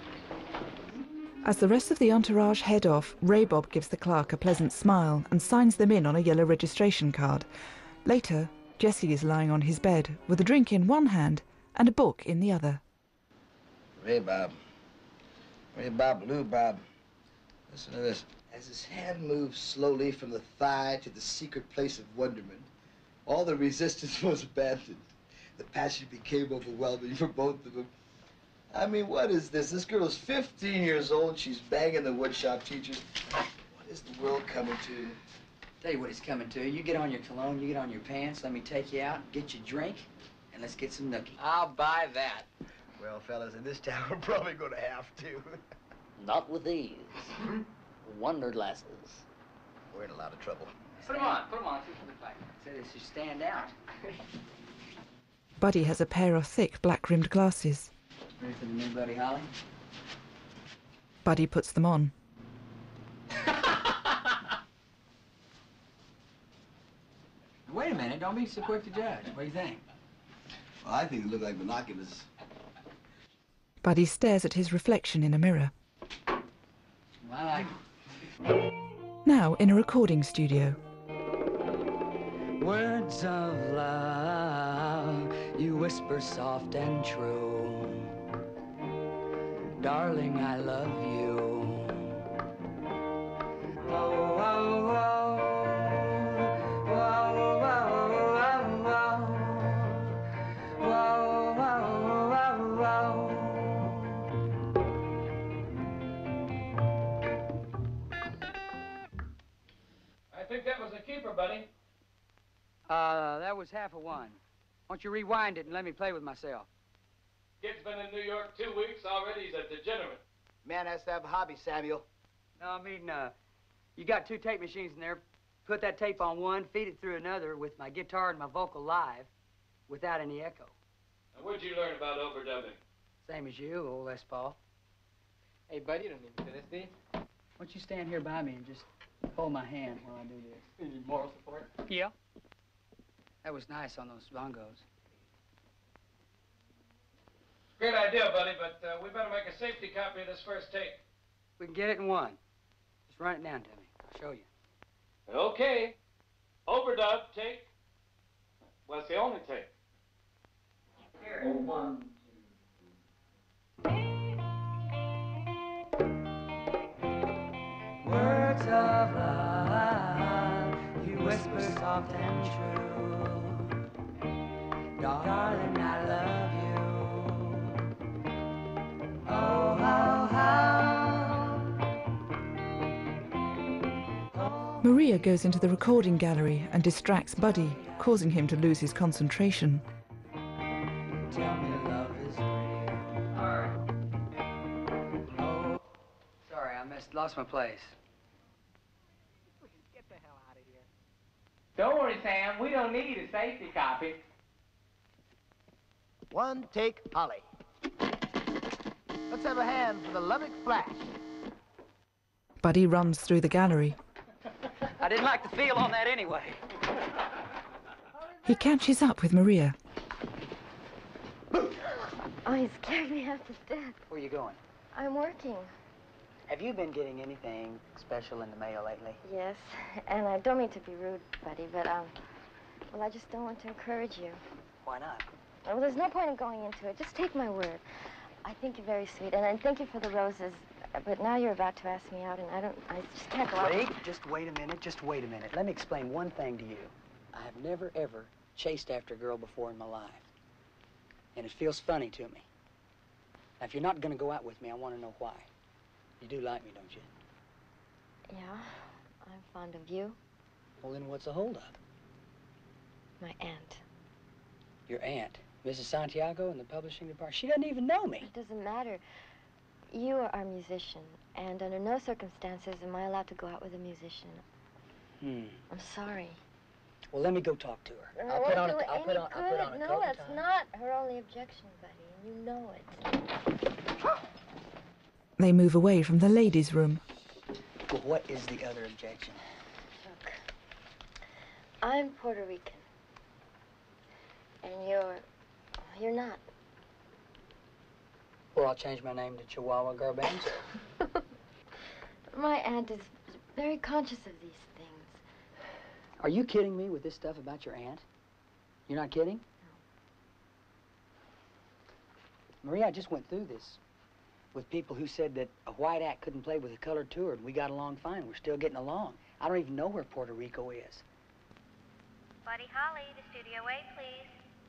As the rest of the entourage head off, Ray Bob gives the clerk a pleasant smile and signs them in on a yellow registration card. Later, Jesse is lying on his bed with a drink in one hand and a book in the other. Ray Bob, Lou Bob, listen to this. As his hand moves slowly from the thigh to the secret place of wonderment, all the resistance was abandoned. The passion became overwhelming for both of them. I mean, what is this? This girl is 15 years old. She's banging the woodshop teachers. What is the world coming to? Tell you what it's coming to. You get on your cologne, you get on your pants, let me take you out, get you a drink, and let's get some nookie. I'll buy that. Well, fellas, in this town, we're probably going to have to. Not with these. Wonder glasses. We're in a lot of trouble. Put them on, see what they look like. So they should stand out. Buddy has a pair of thick black-rimmed glasses. Ready for the new Buddy Holly? Buddy puts them on. Wait a minute, don't be so quick to judge. What do you think? Well, I think they look like binoculars. Buddy stares at his reflection in a mirror. I like it. Now in a recording studio. Words of love, you whisper soft and true. Darling, I love you. Oh, oh, oh. Whoa, whoa, whoa, whoa. Whoa, whoa, whoa. I think that was a keeper, buddy. That was half a one. Why don't you rewind it and let me play with myself? Kid's been in New York 2 weeks already. He's a degenerate. Man has to have a hobby, Samuel. No, I mean, you got 2 tape machines in there. Put that tape on one, feed it through another with my guitar and my vocal live without any echo. Now, where'd you learn about overdubbing? Same as you, old Les Paul. Hey, buddy, you don't need to do this, do you? Why don't you stand here by me and just hold my hand while I do this? You need moral support? Yeah. That was nice on those bongos. Great idea, buddy, but we better make a safety copy of this first tape. We can get it in one. Just run it down to me. I'll show you. Okay. Overdub, take. Well, it's the only take. Here. 1, 2. Words of love, you whisper soft and true. Darling, I love you. Oh, how. Maria goes into the recording gallery and distracts Buddy, causing him to lose his concentration. Tell me love is real. Oh, sorry, I lost my place. Get the hell out of here. Don't worry, Sam. We don't need a safety copy. One take, Holly. Let's have a hand for the Lubbock Flash. Buddy runs through the gallery. I didn't like the feel on that anyway. He catches up with Maria. Oh, you scared me half to death. Where are you going? I'm working. Have you been getting anything special in the mail lately? Yes, and I don't mean to be rude, Buddy, but, well, I just don't want to encourage you. Why not? Well, there's no point in going into it. Just take my word. I think you're very sweet, and I thank you for the roses. But now you're about to ask me out, and I just can't go out. Wait, just wait a minute. Let me explain one thing to you. I have never, ever chased after a girl before in my life. And it feels funny to me. Now, if you're not going to go out with me, I want to know why. You do like me, don't you? Yeah, I'm fond of you. Well, then what's the holdup? My aunt. Your aunt, Mrs. Santiago in the publishing department. She doesn't even know me. It doesn't matter. You are our musician, and under no circumstances am I allowed to go out with a musician. I'm sorry. Well, let me go talk to her. I'll put on a coat. No, that's not her only objection, Buddy, and you know it. They move away from the ladies' room. Well, what is the other objection? Look, I'm Puerto Rican, and you're not. Or I'll change my name to Chihuahua Garbanzo. My aunt is very conscious of these things. Are you kidding me with this stuff about your aunt? You're not kidding? No. Maria, I just went through this with people who said that a white act couldn't play with a colored tour, and we got along fine. We're still getting along. I don't even know where Puerto Rico is. Buddy Holly, to Studio A, please.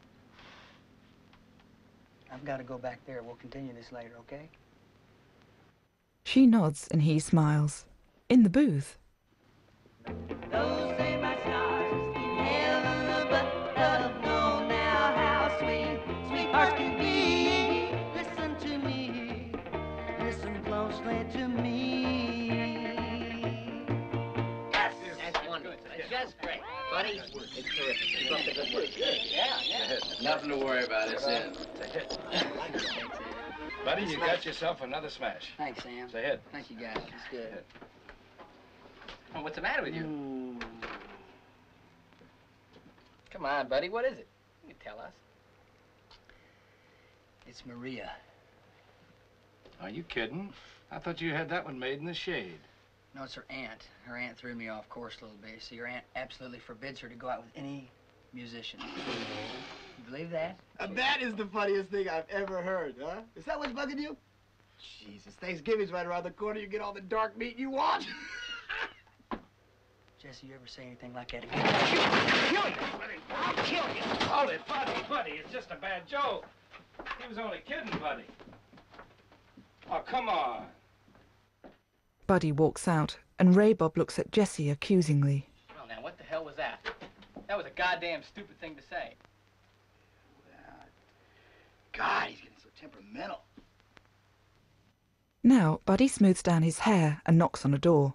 I've got to go back there. We'll continue this later, okay? She nods and he smiles. In the booth. Those ain't my stars in heaven above. Know now how sweet, sweet hearts can be. Listen to me, listen closely to me. Yes, that's wonderful. That's just great. Buddy, it's terrific. Keep up the good work. Yeah. Nothing to worry about. It's in. Buddy, you got yourself another smash. Thanks, Sam. Say hit. Thank you, guys. It's good. Oh, what's the matter with you? Come on, buddy. What is it? You can tell us. It's Maria. Are you kidding? I thought you had that one made in the shade. No, it's her aunt. Her aunt threw me off course a little bit. See, her aunt absolutely forbids her to go out with any musician. You believe that? That is the funniest thing I've ever heard, huh? Is that what's bugging you? Jesus, Thanksgiving's right around the corner. You get all the dark meat you want. Jesse, you ever say anything like that again? I'll kill you! I'll kill you! Hold it, buddy. It's just a bad joke. He was only kidding, buddy. Oh, come on. Buddy walks out, and Ray Bob looks at Jesse accusingly. Well, now, what the hell was that? That was a goddamn stupid thing to say. God, he's getting so temperamental. Now, Buddy smooths down his hair and knocks on a door.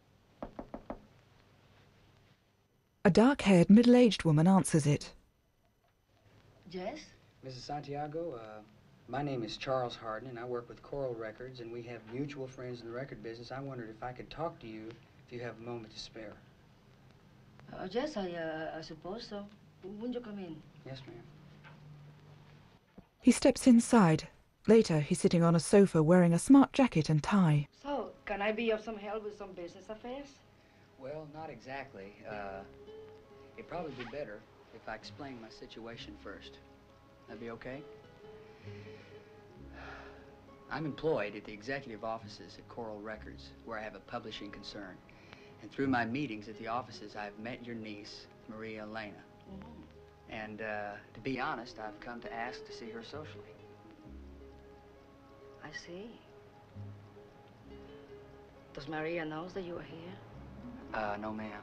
A dark-haired, middle-aged woman answers it. Yes? Mrs. Santiago, my name is Charles Harden, and I work with Coral Records, and we have mutual friends in the record business. I wondered if I could talk to you if you have a moment to spare. Yes, I suppose so. Won't you come in? Yes, ma'am. He steps inside. Later, he's sitting on a sofa wearing a smart jacket and tie. So, can I be of some help with some business affairs? Well, not exactly. It'd probably be better if I explained my situation first. That'd be okay? I'm employed at the executive offices at Coral Records, where I have a publishing concern. And through my meetings at the offices, I've met your niece, Maria Elena. And to be honest, I've come to ask to see her socially. I see. Does Maria knows that you are here? No, ma'am.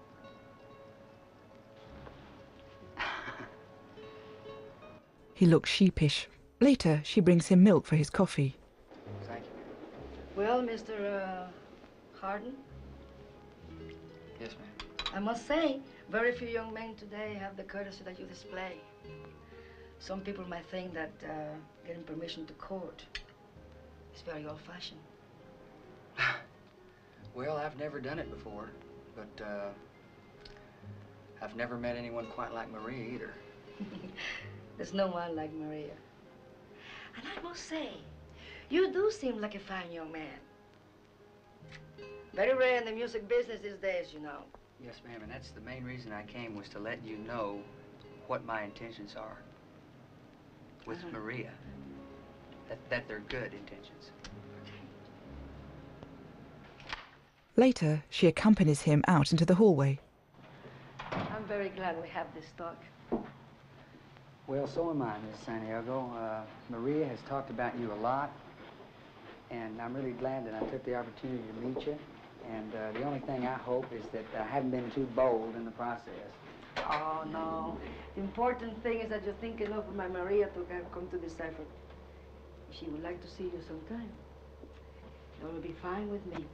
He looks sheepish. Later, she brings him milk for his coffee. Thank you. Well, Mr. Harden? Yes, ma'am. I must say, very few young men today have the courtesy that you display. Some people might think that getting permission to court is very old-fashioned. Well, I've never done it before, but I've never met anyone quite like Maria either. There's no one like Maria. And I must say, you do seem like a fine young man. Very rare in the music business these days, you know. Yes, ma'am, and that's the main reason I came, was to let you know what my intentions are with Maria. That they're good intentions. Later, she accompanies him out into the hallway. I'm very glad we have this talk. Well, so am I, Miss Santiago. Maria has talked about you a lot, and I'm really glad that I took the opportunity to meet you. And the only thing I hope is that I haven't been too bold in the process. Oh, no. The important thing is that you think enough of my Maria to come to this effort. If she would like to see you sometime, that will be fine with me.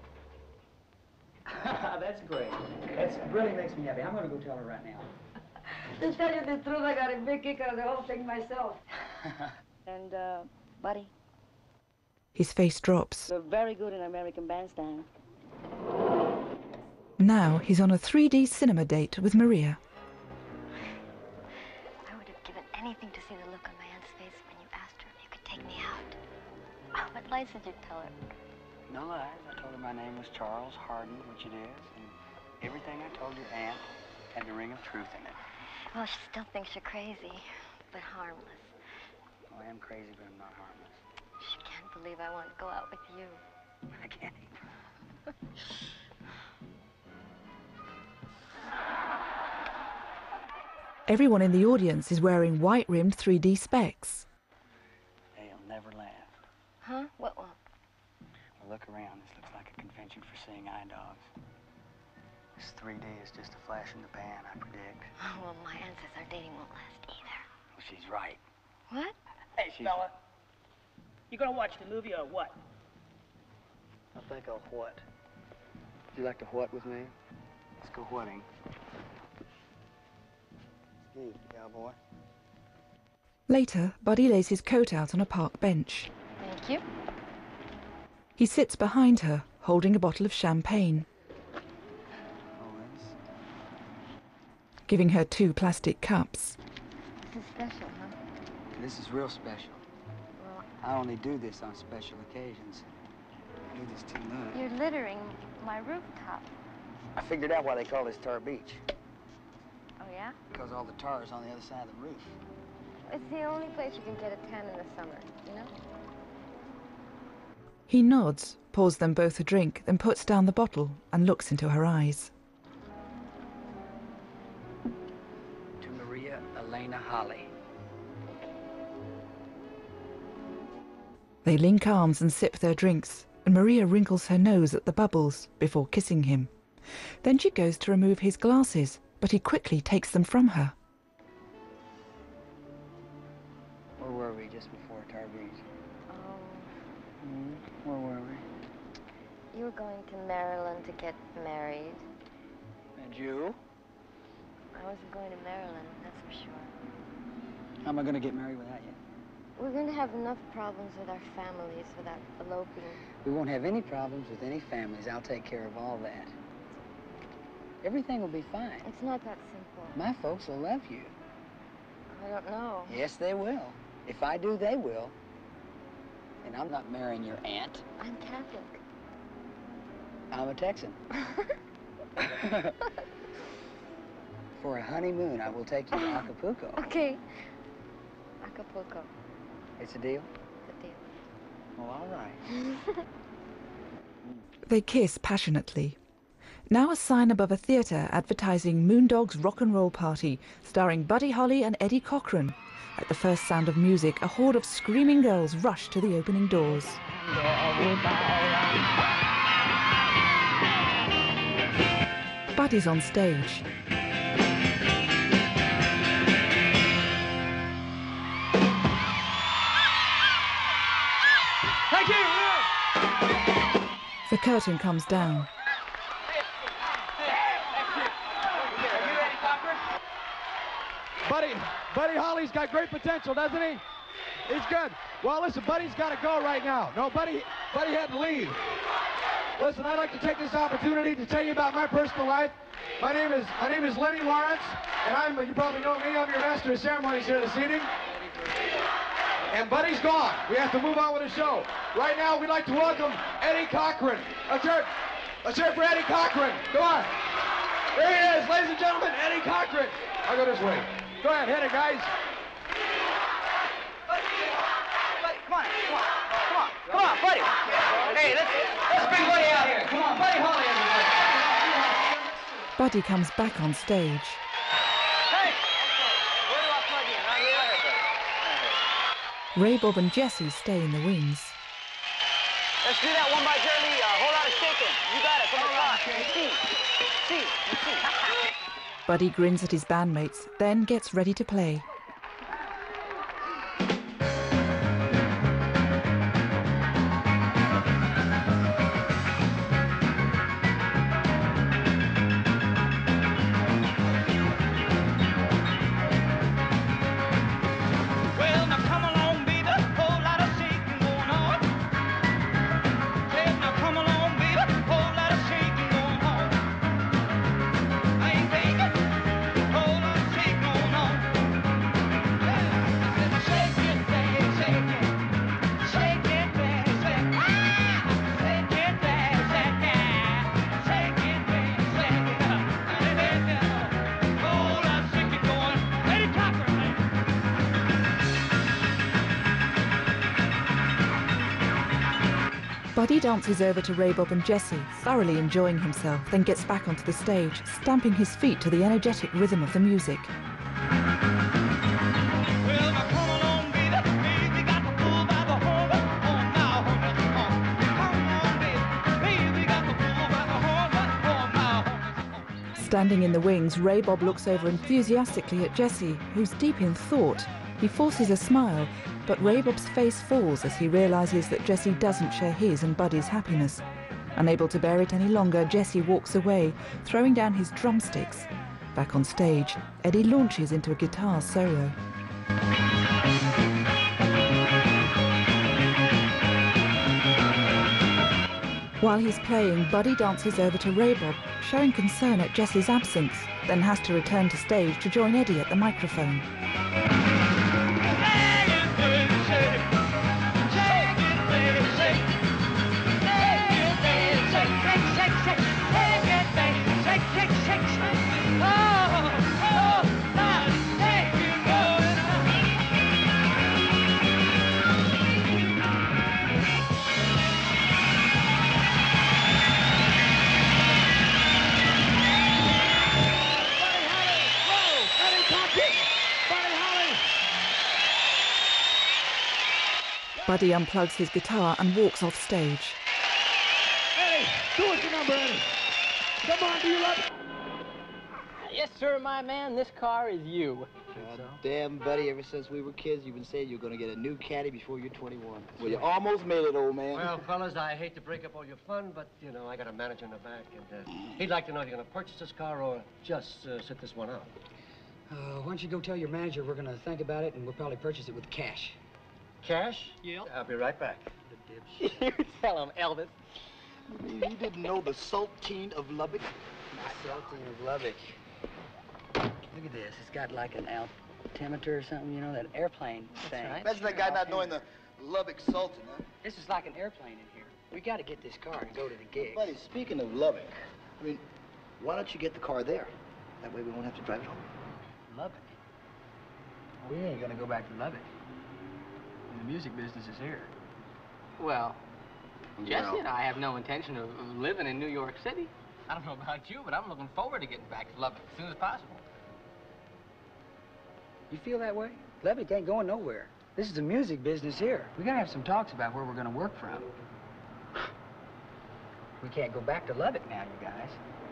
That's great. That really makes me happy. I'm going to go tell her right now. To tell you the truth, I got a big kick out of the whole thing myself. And, buddy, His face drops. you're very good in American Bandstand. Now he's on a 3D cinema date with Maria. I would have given anything to see the look on my aunt's face when you asked her if you could take me out. Oh, what lies did you tell her? No lies. I told her my name was Charles Hardin, which it is, and everything I told your aunt had the ring of truth in it. Well, she still thinks you're crazy, but harmless. Oh, I am crazy, but I'm not harmless. She can't believe I want to go out with you. I can't. Everyone in the audience is wearing white-rimmed 3D specs. They'll never laugh. Huh? What will? Well, look around. This looks like a convention for seeing eye dogs. This 3D is just a flash in the pan, I predict. Oh, well, my aunt says our dating won't last either. Well, she's right. What? Hey, fella. You gonna watch the movie or what? I think I'll what? Would you like to what with me? Let's go whatting. Ski, cowboy. Later, Buddy lays his coat out on a park bench. Thank you. He sits behind her, holding a bottle of champagne, giving her 2 plastic cups. This is special, huh? This is real special. Well, I only do this on special occasions. I do this too much. you're littering my rooftop. I figured out why they call this Tar Beach. Oh, yeah? Because all the tar is on the other side of the roof. It's the only place you can get a tan in the summer, you know? He nods, pours them both a drink, then puts down the bottle and looks into her eyes. To Maria Elena Holly. They link arms and sip their drinks, and Maria wrinkles her nose at the bubbles before kissing him. Then she goes to remove his glasses, but he quickly takes them from her. Where were we just before Tar Beach? Oh, Where were we? you were going to Maryland to get married. And you? I wasn't going to Maryland, that's for sure. How am I going to get married without you? We're going to have enough problems with our families without eloping. We won't have any problems with any families. I'll take care of all that. Everything will be fine. It's not that simple. My folks will love you. I don't know. Yes, they will. If I do, they will. And I'm not marrying your aunt. I'm Catholic. I'm a Texan. For a honeymoon, I will take you to Acapulco. Okay. Acapulco. It's a deal? It's a deal. Well, all right. They kiss passionately. Now a sign above a theatre advertising Moondog's Rock and Roll Party, starring Buddy Holly and Eddie Cochran. At the first sound of music, a horde of screaming girls rush to the opening doors. Buddy's on stage. Thank you! The curtain comes down. Buddy, Buddy Holly's got great potential, doesn't he? He's good. Well, listen, Buddy's got to go right now. No, Buddy had to leave. Listen, I'd like to take this opportunity to tell you about my personal life. My name is Lenny Lawrence, and you probably know me. I'm your master of ceremonies here this evening. And Buddy's gone. We have to move on with the show. Right now, we'd like to welcome Eddie Cochran. Let's hear it for Eddie Cochran. Come on. There he is, ladies and gentlemen, Eddie Cochran. I'll go this way. Go ahead, hit it, guys. Come on, Buddy. Hey, let's bring Buddy out here. Come on, Buddy Holly, everybody. Buddy comes back on stage. Hey! Where do I plug in? Right here? Ray Bob and Jesse stay in the wings. Let's do that one by Jerry Lee. Whole lot of shaking. You got it. From the top. See. Buddy grins at his bandmates, then gets ready to play. Buddy dances over to Ray Bob and Jesse, thoroughly enjoying himself, then gets back onto the stage, stamping his feet to the energetic rhythm of the music. Standing in the wings, Ray Bob looks over enthusiastically at Jesse, who's deep in thought. He forces a smile, but Ray Bob's face falls as he realizes that Jesse doesn't share his and Buddy's happiness. Unable to bear it any longer, Jesse walks away, throwing down his drumsticks. Back on stage, Eddie launches into a guitar solo. While he's playing, Buddy dances over to Ray Bob, showing concern at Jesse's absence, then has to return to stage to join Eddie at the microphone. Buddy unplugs his guitar and walks off stage. Eddie, do us a number, Eddie. Come on, do you love it? Yes, sir, my man. This car is you. Damn, Buddy, ever since we were kids, you've been saying you're going to get a new caddy before you're 21. Well, you almost made it, old man. Well, fellas, I hate to break up all your fun, but, you know, I got a manager in the back, and he'd like to know if you're going to purchase this car or just sit this one out. Why don't you go tell your manager we're going to think about it, and we'll probably purchase it with cash. Cash? Yep. I'll be right back. You tell him, Elvis. You mean you didn't know the Sultan of Lubbock? The Sultan of Lubbock. Look at this. It's got like an altimeter or something, you know, that airplane thing. Right. Imagine that guy not knowing the Lubbock Sultan, huh? This is like an airplane in here. We got to get this car and go to the gig. Buddy, speaking of Lubbock, I mean, why don't you get the car there? That way we won't have to drive it home. Lubbock? We ain't going to go back to Lubbock. The music business is here. Well, Jesse and I have no intention of living in New York City. I don't know about you, but I'm looking forward to getting back to Lubbock as soon as possible. You feel that way? Lubbock ain't going nowhere. This is the music business here. We gotta have some talks about where we're gonna work from. We can't go back to Lubbock now, you guys.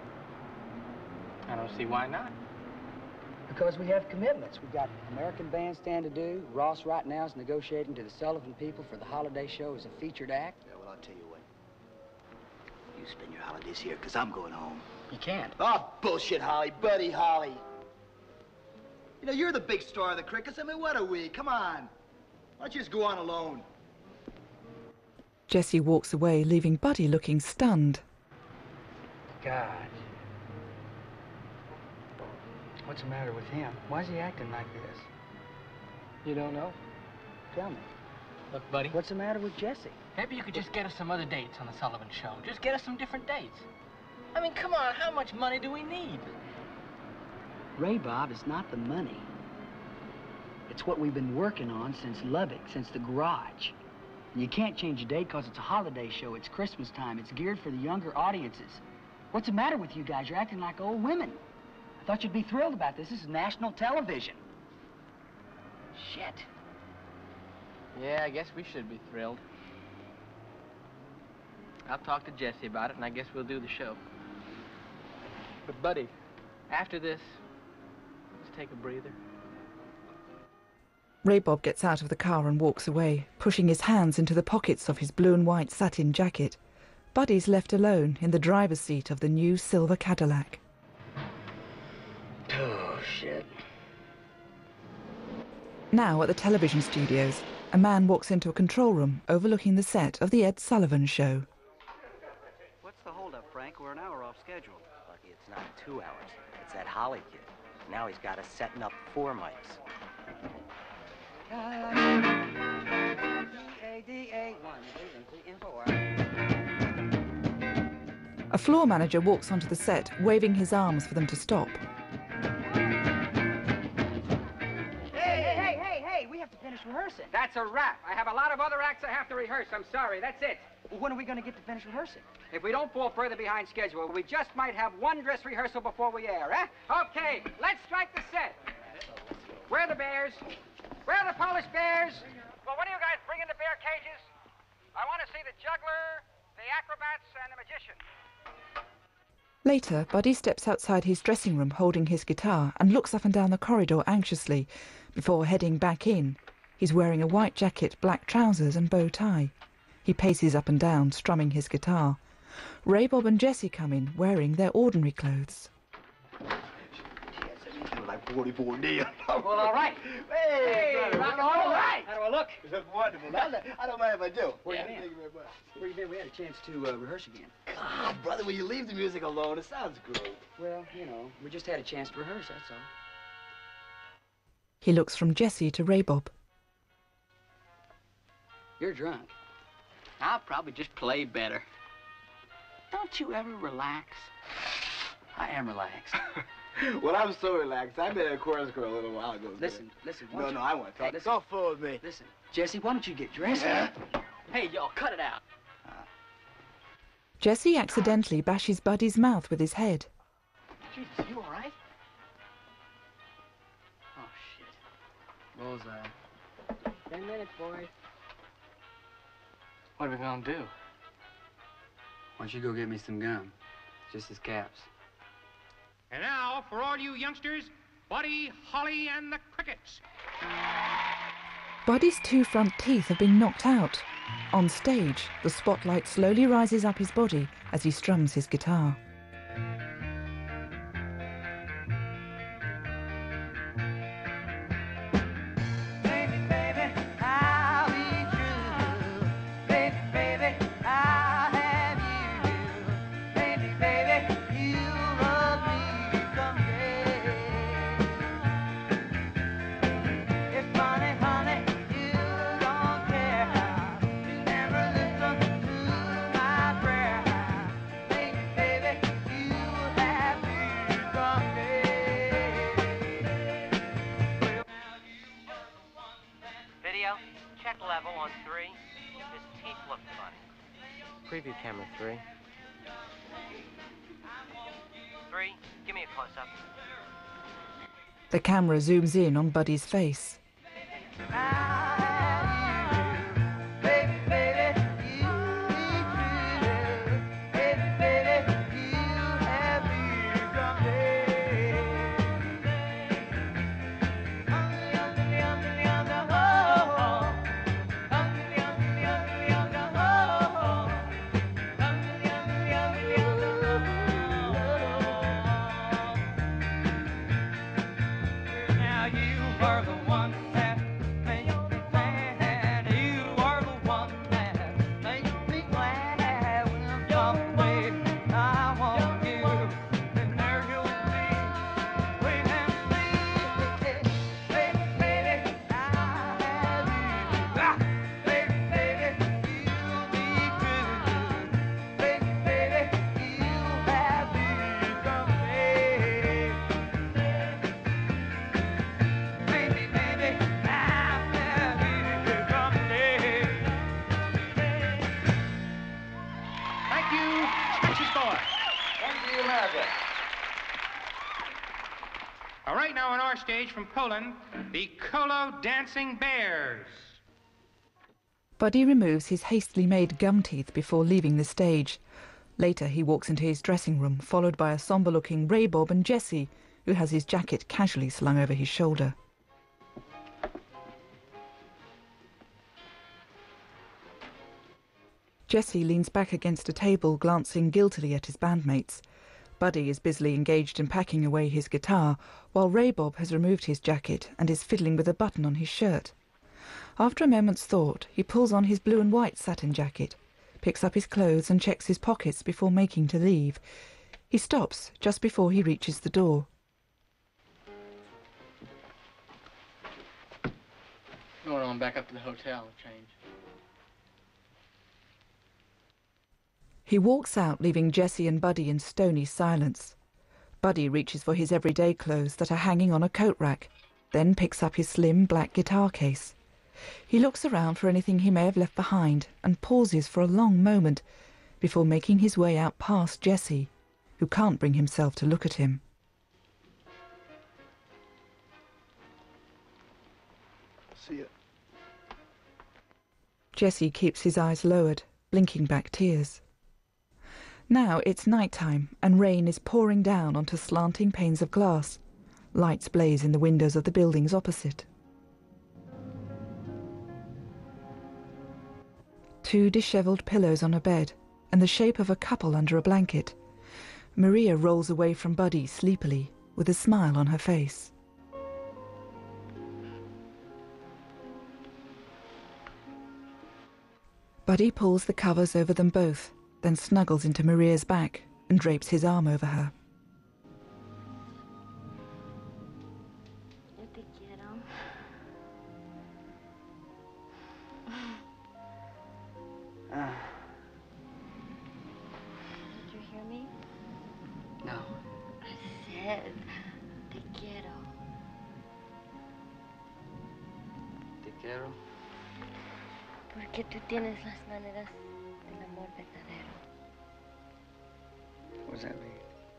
I don't see why not. Because we have commitments. We've got American Bandstand to do. Ross right now is negotiating to the Sullivan people for the holiday show as a featured act. Yeah, well, I'll tell you what. You spend your holidays here, because I'm going home. You can't. Oh, bullshit, Holly. Buddy Holly. You know, you're the big star of the Crickets. I mean, what are we? Come on. Why don't you just go on alone? Jesse walks away, leaving Buddy looking stunned. God. What's the matter with him? Why is he acting like this? You don't know? Tell me. Look, buddy. What's the matter with Jesse? Maybe you could just get us some other dates on the Sullivan Show. Just get us some different dates. I mean, come on, how much money do we need? Ray, Bob, it's not the money. It's what we've been working on since Lubbock, since the garage. And you can't change a date because it's a holiday show. It's Christmas time. It's geared for the younger audiences. What's the matter with you guys? You're acting like old women. I thought you'd be thrilled about this. This is national television. Shit. Yeah, I guess we should be thrilled. I'll talk to Jesse about it, and I guess we'll do the show. But, buddy, after this, let's take a breather. Ray Bob gets out of the car and walks away, pushing his hands into the pockets of his blue and white satin jacket. Buddy's left alone in the driver's seat of the new silver Cadillac. Oh, shit. Now at the television studios, a man walks into a control room overlooking the set of the Ed Sullivan Show. What's the holdup, Frank? We're an hour off schedule. Lucky it's not 2 hours. It's that Holly kid. Now he's got us setting up 4 mics. A floor manager walks onto the set, waving his arms for them to stop. Hey, we have to finish rehearsing. That's a wrap. I have a lot of other acts I have to rehearse. I'm sorry. That's it. Well, when are we going to get to finish rehearsing? If we don't fall further behind schedule, we just might have one dress rehearsal before we air, eh? Okay, let's strike the set. Where are the bears? Where are the Polish bears? Well, when are you guys bringing the bear cages? I want to see the juggler, the acrobats, and the magician. Later, Buddy steps outside his dressing room holding his guitar and looks up and down the corridor anxiously before heading back in. He's wearing a white jacket, black trousers and bow tie. He paces up and down, strumming his guitar. Ray Bob and Jesse come in, wearing their ordinary clothes. Like 44 deal. Well, all right. Hey, rock and roll. All right. How do I look? You look wonderful. I don't mind if I do. Where you Thank been? you very much. Where you been? We had a chance to rehearse again. God, brother, will you leave the music alone? It sounds great. Well, you know, we just had a chance to rehearse, that's all. He looks from Jesse to Ray Bob. You're drunk. I'll probably just play better. Don't you ever relax? I am relaxed. Well, I'm so relaxed. I met a chorus girl a little while ago. Listen. No, I want to talk. Listen. Don't fool with me. Listen, Jesse, why don't you get dressed? Yeah. Hey, y'all, cut it out. Jesse accidentally bashes Buddy's mouth with his head. Jesus, you all right? Oh, shit. Bullseye. 10 minutes, boys. What are we gonna do? Why don't you go get me some gum? Just as caps. And now, for all you youngsters, Buddy, Holly, and the Crickets. Buddy's 2 front teeth have been knocked out. On stage, the spotlight slowly rises up his body as he strums his guitar. Check level on 3. His teeth look funny. Preview camera 3. 3, give me a close-up. The camera zooms in on Buddy's face. Now you are the one that makes me glad. You are the one that makes me glad. When someday I want you, and there you'll be. Wait and see, baby, baby, I have you. Ah, baby, baby, you'll be true. Baby, baby, you'll have me someday. Baby, baby, I'll have you someday. Thank you, Sketches Boy. Thank you, America. All right, now on our stage from Poland, the Kolo Dancing Bears. Buddy removes his hastily made gum teeth before leaving the stage. Later, he walks into his dressing room, followed by a somber-looking Ray Bob and Jesse, who has his jacket casually slung over his shoulder. Jesse leans back against a table, glancing guiltily at his bandmates. Buddy is busily engaged in packing away his guitar, while Ray Bob has removed his jacket and is fiddling with a button on his shirt. After a moment's thought, he pulls on his blue and white satin jacket, picks up his clothes and checks his pockets before making to leave. He stops just before he reaches the door. Going on back up to the hotel, change. He walks out, leaving Jesse and Buddy in stony silence. Buddy reaches for his everyday clothes that are hanging on a coat rack, then picks up his slim black guitar case. He looks around for anything he may have left behind and pauses for a long moment before making his way out past Jesse, who can't bring himself to look at him. See ya. Jesse keeps his eyes lowered, blinking back tears. Now it's night time, and rain is pouring down onto slanting panes of glass. Lights blaze in the windows of the buildings opposite. Two dishevelled pillows on a bed, and the shape of a couple under a blanket. Maria rolls away from Buddy sleepily, with a smile on her face. Buddy pulls the covers over them both, then snuggles into Maria's back and drapes his arm over her. Yo te quiero. Did you hear me? No. I said te quiero. Te quiero. Porque tú tienes las maneras del amor verdadero. What does that mean?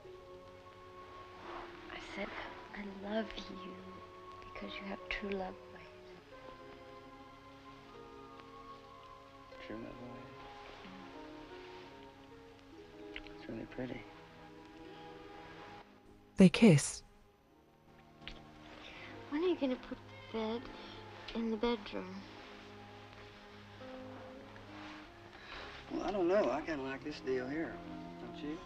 I said I love you because you have true love ways. True love way. It's really pretty. They kiss. When are you going to put the bed in the bedroom? Well, I don't know. I kind of like this deal here. Don't you?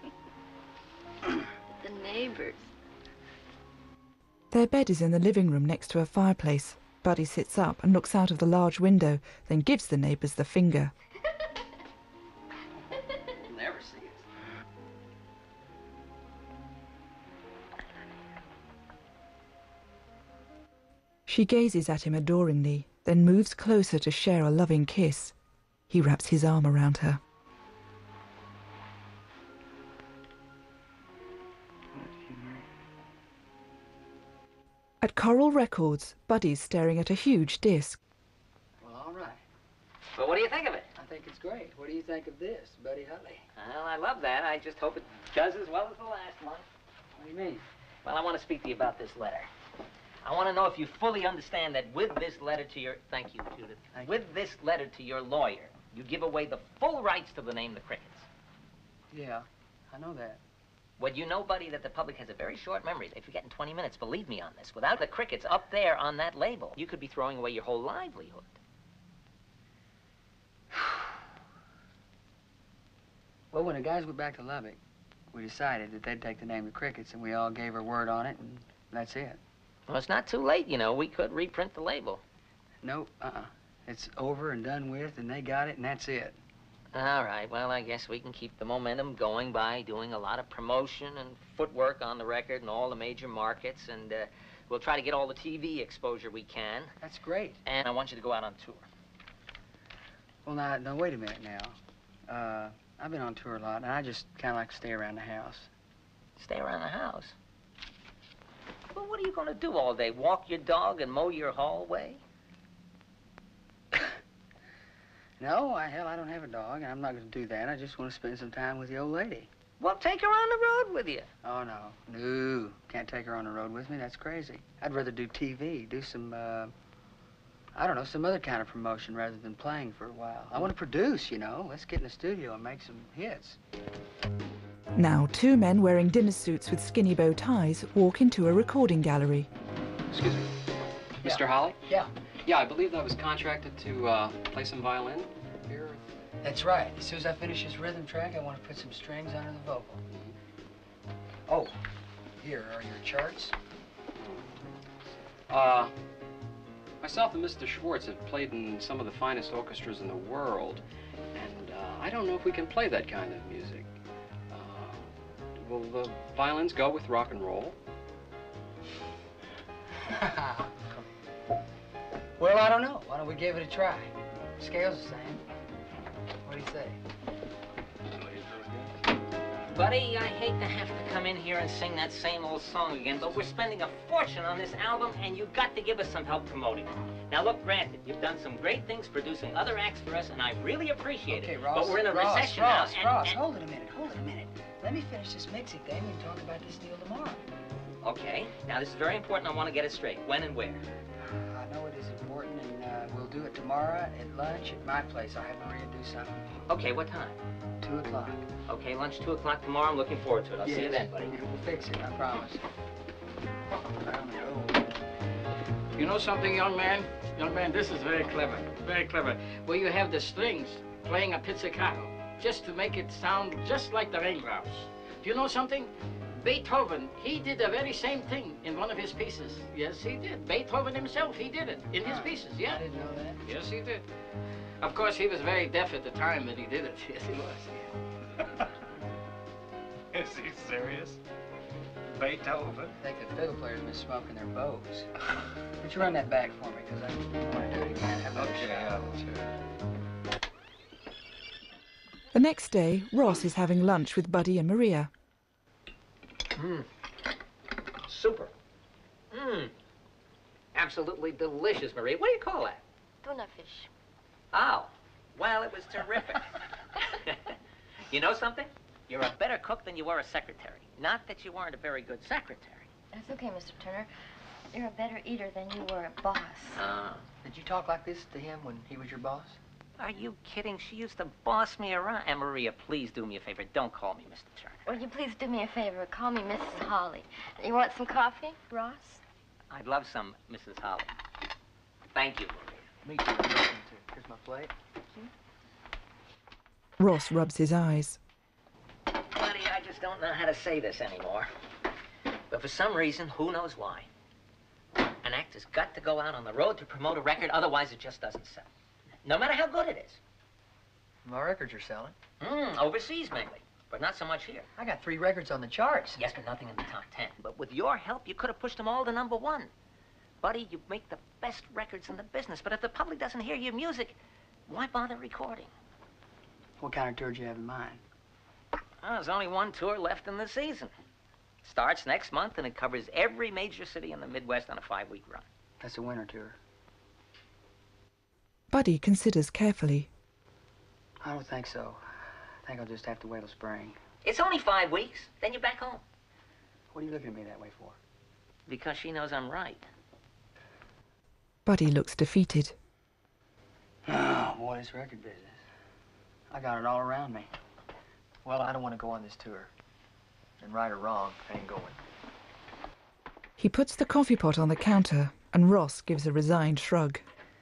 The neighbors. Their bed is in the living room next to a fireplace. Buddy sits up and looks out of the large window, then gives the neighbors the finger. You'll never see it. She gazes at him adoringly, then moves closer to share a loving kiss. He wraps his arm around her. At Coral Records, Buddy's staring at a huge disc. Well, all right. But what do you think of it? I think it's great. What do you think of this, Buddy Holly? Well, I love that. I just hope it does as well as the last one. What do you mean? Well, I want to speak to you about this letter. I want to know if you fully understand that with this letter to your... Thank you, Judith. With this letter to your lawyer, you give away the full rights to the name The Crickets. Yeah, I know that. Well, you know, Buddy, that the public has a very short memory. They forget in 20 minutes, believe me on this. Without the Crickets up there on that label, you could be throwing away your whole livelihood. Well, when the guys went back to Lubbock, we decided that they'd take the name The Crickets, and we all gave her word on it, and that's it. Well, it's not too late, you know. We could reprint the label. Nope, It's over and done with, and they got it, and that's it. All right, well, I guess we can keep the momentum going by doing a lot of promotion and footwork on the record in all the major markets, and we'll try to get all the TV exposure we can. That's great. And I want you to go out on tour. Well, now, wait a minute now. I've been on tour a lot, and I just kind of like to stay around the house. Stay around the house? Well, what are you going to do all day? Walk your dog and mow your hallway? No, hell, I don't have a dog, and I'm not going to do that. I just want to spend some time with the old lady. Well, take her on the road with you. Oh, no. No, can't take her on the road with me. That's crazy. I'd rather do TV, do some, I don't know, some other kind of promotion rather than playing for a while. I want to produce, you know. Let's get in the studio and make some hits. Now, two men wearing dinner suits with skinny bow ties walk into a recording gallery. Excuse me. Mr. Holly? Yeah. Yeah, I believe I was contracted to play some violin here. That's right. As soon as I finish this rhythm track, I want to put some strings under the vocal. Oh, here are your charts. Myself and Mr. Schwartz have played in some of the finest orchestras in the world, and I don't know if we can play that kind of music. Will the violins go with rock and roll? Well, I don't know. Why don't we give it a try? Scale's the same. What do you say? Buddy, I hate to have to come in here and sing that same old song again, but we're spending a fortune on this album, and you've got to give us some help promoting it. Now, look, granted, you've done some great things producing other acts for us, and I really appreciate it. Ross, but we're in a recession Ross, now, Ross, hold it a minute, hold it a minute. Let me finish this mixing thing and talk about this deal tomorrow. Okay, now this is very important. I want to get it straight. When and where? I know it is important, and we'll do it tomorrow at lunch at my place. I'll have Maria do something. Okay, what time? 2 o'clock. Okay, lunch 2 o'clock tomorrow. I'm looking forward to it. I'll see you then, buddy. We'll fix it, I promise. You know something, young man? Young man, this is very clever. Very clever. Where you have the strings playing a pizzicato, just to make it sound just like the raindrops. Do you know something? Beethoven, he did the very same thing in one of his pieces. Yes, he did. Beethoven himself, he did it in his pieces, yeah. I didn't know that. Yes, he did. Of course, he was very deaf at the time that he did it. Yes, he was, yeah. Is he serious? Beethoven? I think the fiddle players have been smoking their bows. Would you run that back for me, because I want to do it again. Have another shot. Sure. The next day, Ross is having lunch with Buddy and Maria. Super. Absolutely delicious, Maria. What do you call that? Tuna fish. Oh, well, it was terrific. You know something? You're a better cook than you were a secretary. Not that you weren't a very good secretary. That's okay, Mr. Turner. You're a better eater than you were a boss. Did you talk like this to him when he was your boss? Are you kidding? She used to boss me around. And Maria, please do me a favor. Don't call me Mr. Turner. Will you please do me a favor? Call me Mrs. Holly. You want some coffee, Ross? I'd love some, Mrs. Holly. Thank you, Me Maria. too. Here's my plate. Ross rubs his eyes. Buddy, I just don't know how to say this anymore. But for some reason, who knows why, an act has got to go out on the road to promote a record, otherwise it just doesn't sell. No matter how good it is. My records are selling. Overseas mainly, but not so much here. I got 3 records on the charts. Yes, but nothing in the top 10. But with your help, you could have pushed them all to #1. Buddy, you make the best records in the business, but if the public doesn't hear your music, why bother recording? What kind of tour do you have in mind? Well, there's only one tour left in the season. Starts next month, and it covers every major city in the Midwest on a 5-week run. That's a winter tour. Buddy considers carefully. I don't think so. I think I'll just have to wait till spring. It's only 5 weeks, then you're back home. What are you looking at me that way for? Because she knows I'm right. Buddy looks defeated. Oh, boy, this record business. I got it all around me. Well, I don't want to go on this tour. And right or wrong, I ain't going. He puts the coffee pot on the counter, and Ross gives a resigned shrug.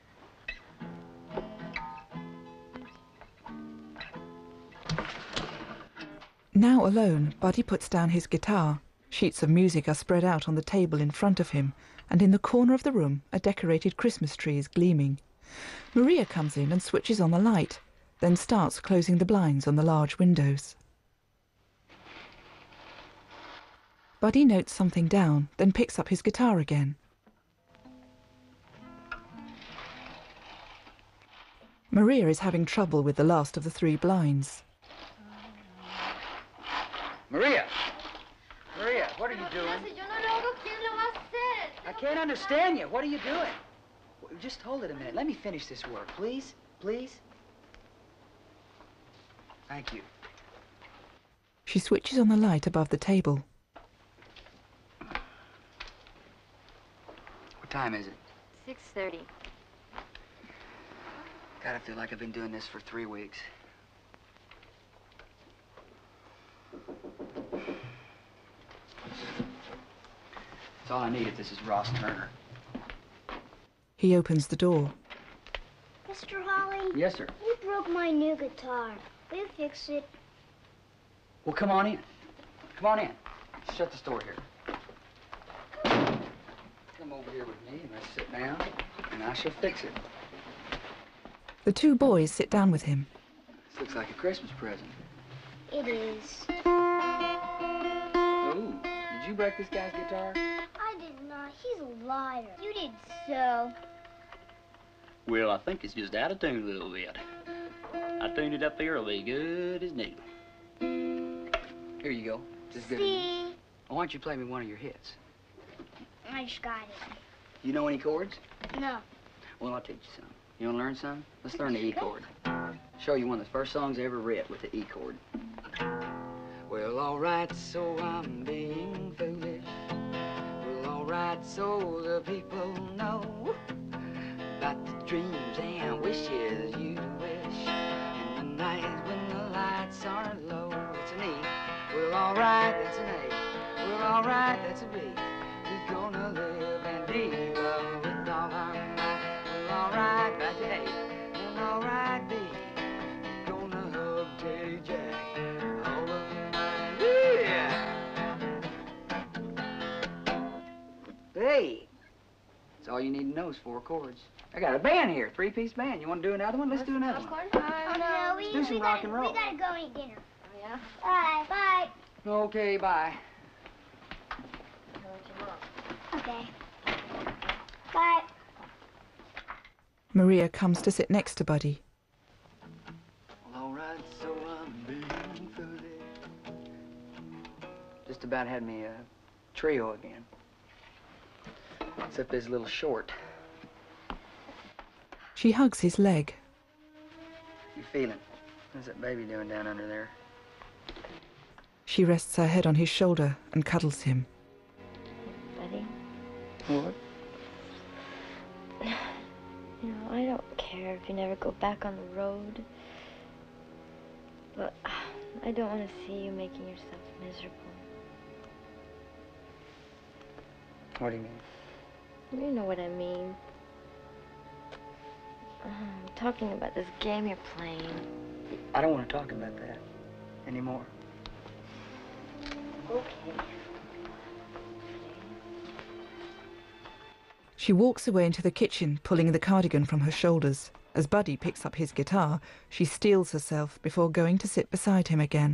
Now alone, Buddy puts down his guitar. Sheets of music are spread out on the table in front of him, and in the corner of the room a decorated Christmas tree is gleaming. Maria comes in and switches on the light, then starts closing the blinds on the large windows. Buddy notes something down, then picks up his guitar again. Maria is having trouble with the last of the 3 blinds. Maria! Maria, what are you doing? I can't understand you. What are you doing? Just hold it a minute. Let me finish this work, please. Please? Thank you. She switches on the light above the table. What time is it? 6:30. God, I feel like I've been doing this for 3 weeks. That's all I need if this is Ross Turner. He opens the door. Mr. Holly? Yes, sir. You broke my new guitar. Will you fix it? Well, come on in. Come on in. Shut this door here. Come over here with me and let's sit down, and I shall fix it. The 2 boys sit down with him. This looks like a Christmas present. It is. Oh, did you break this guy's guitar? I did not. He's a liar. You did so. Well, I think it's just out of tune a little bit. I tuned it up there, it'll be good as new. Here you go. Just good. See? Well, why don't you play me one of your hits? I just got it. You know any chords? No. Well, I'll teach you some. You want to learn some? Let's learn the E chord. Show you one of the first songs I ever read with the E chord. Well, all right, so I'm being foolish. Well, all right, so the people know about the dreams and wishes you wish. And the night when the lights are low, it's an E. Well, all right, that's an A. Well, all right, that's a B. We're gonna live and be loved with all our might. Well, all right, back to A. And all right, B. We're gonna hug Teddy Jack all of the night. Yeah! Hey! That's all you need to know is 4 chords. I got a band here, 3-piece band. You want to do another one? Let's do another one. Oh, no, Let's do some rock and roll. We gotta go eat dinner. Oh, yeah? Bye. Bye. Okay, bye. Okay. Bye. Maria comes to sit next to Buddy. Well, all right, so I'm being foolish. Just about had me a trio again. Except it's a little short. She hugs his leg. You feeling? How's that baby doing down under there? She rests her head on his shoulder and cuddles him. Buddy, What? you know, I don't care if you never go back on the road. But I don't want to see you making yourself miserable. What do you mean? You know what I mean. I'm talking about this game you're playing. I don't want to talk about that anymore. Okay. She walks away into the kitchen, pulling the cardigan from her shoulders. As Buddy picks up his guitar, she steels herself before going to sit beside him again.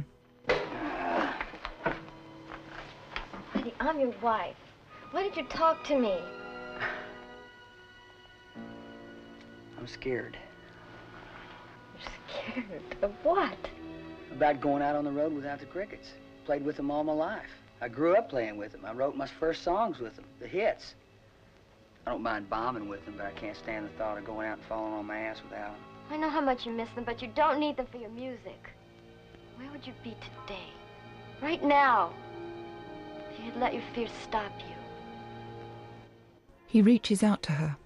Buddy, I'm your wife. Why did you talk to me? I'm scared. You're scared of what? About going out on the road without the Crickets. Played with them all my life. I grew up playing with them. I wrote my first songs with them, the hits. I don't mind bombing with them, but I can't stand the thought of going out and falling on my ass without them. I know how much you miss them, but you don't need them for your music. Where would you be today? Right now? If you had let your fears stop you. He reaches out to her.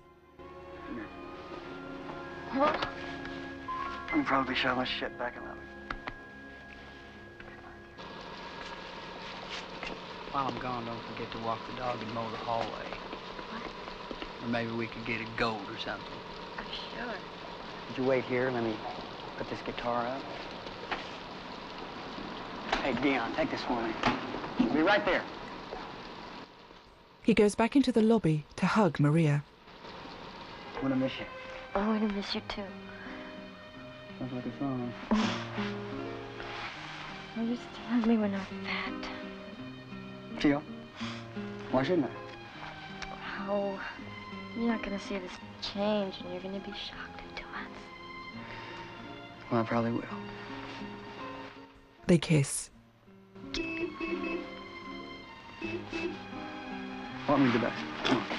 Huh? I'm probably shove my shit back in the oven. While I'm gone, don't forget to walk the dog and mow the hallway. Or maybe we could get a goat or something. Sure. Would you wait here? Let me put this guitar up. Hey, Dion, take this for me. I'll be right there. He goes back into the lobby to hug Maria. I'm gonna miss you. Oh, I'm gonna miss you too. Sounds like a song. I used to love me when I was fat. Gio, why shouldn't I? Oh, you're not gonna see this change, and you're gonna be shocked in 2 months. Well, I probably will. They kiss. Want me the best? Come on.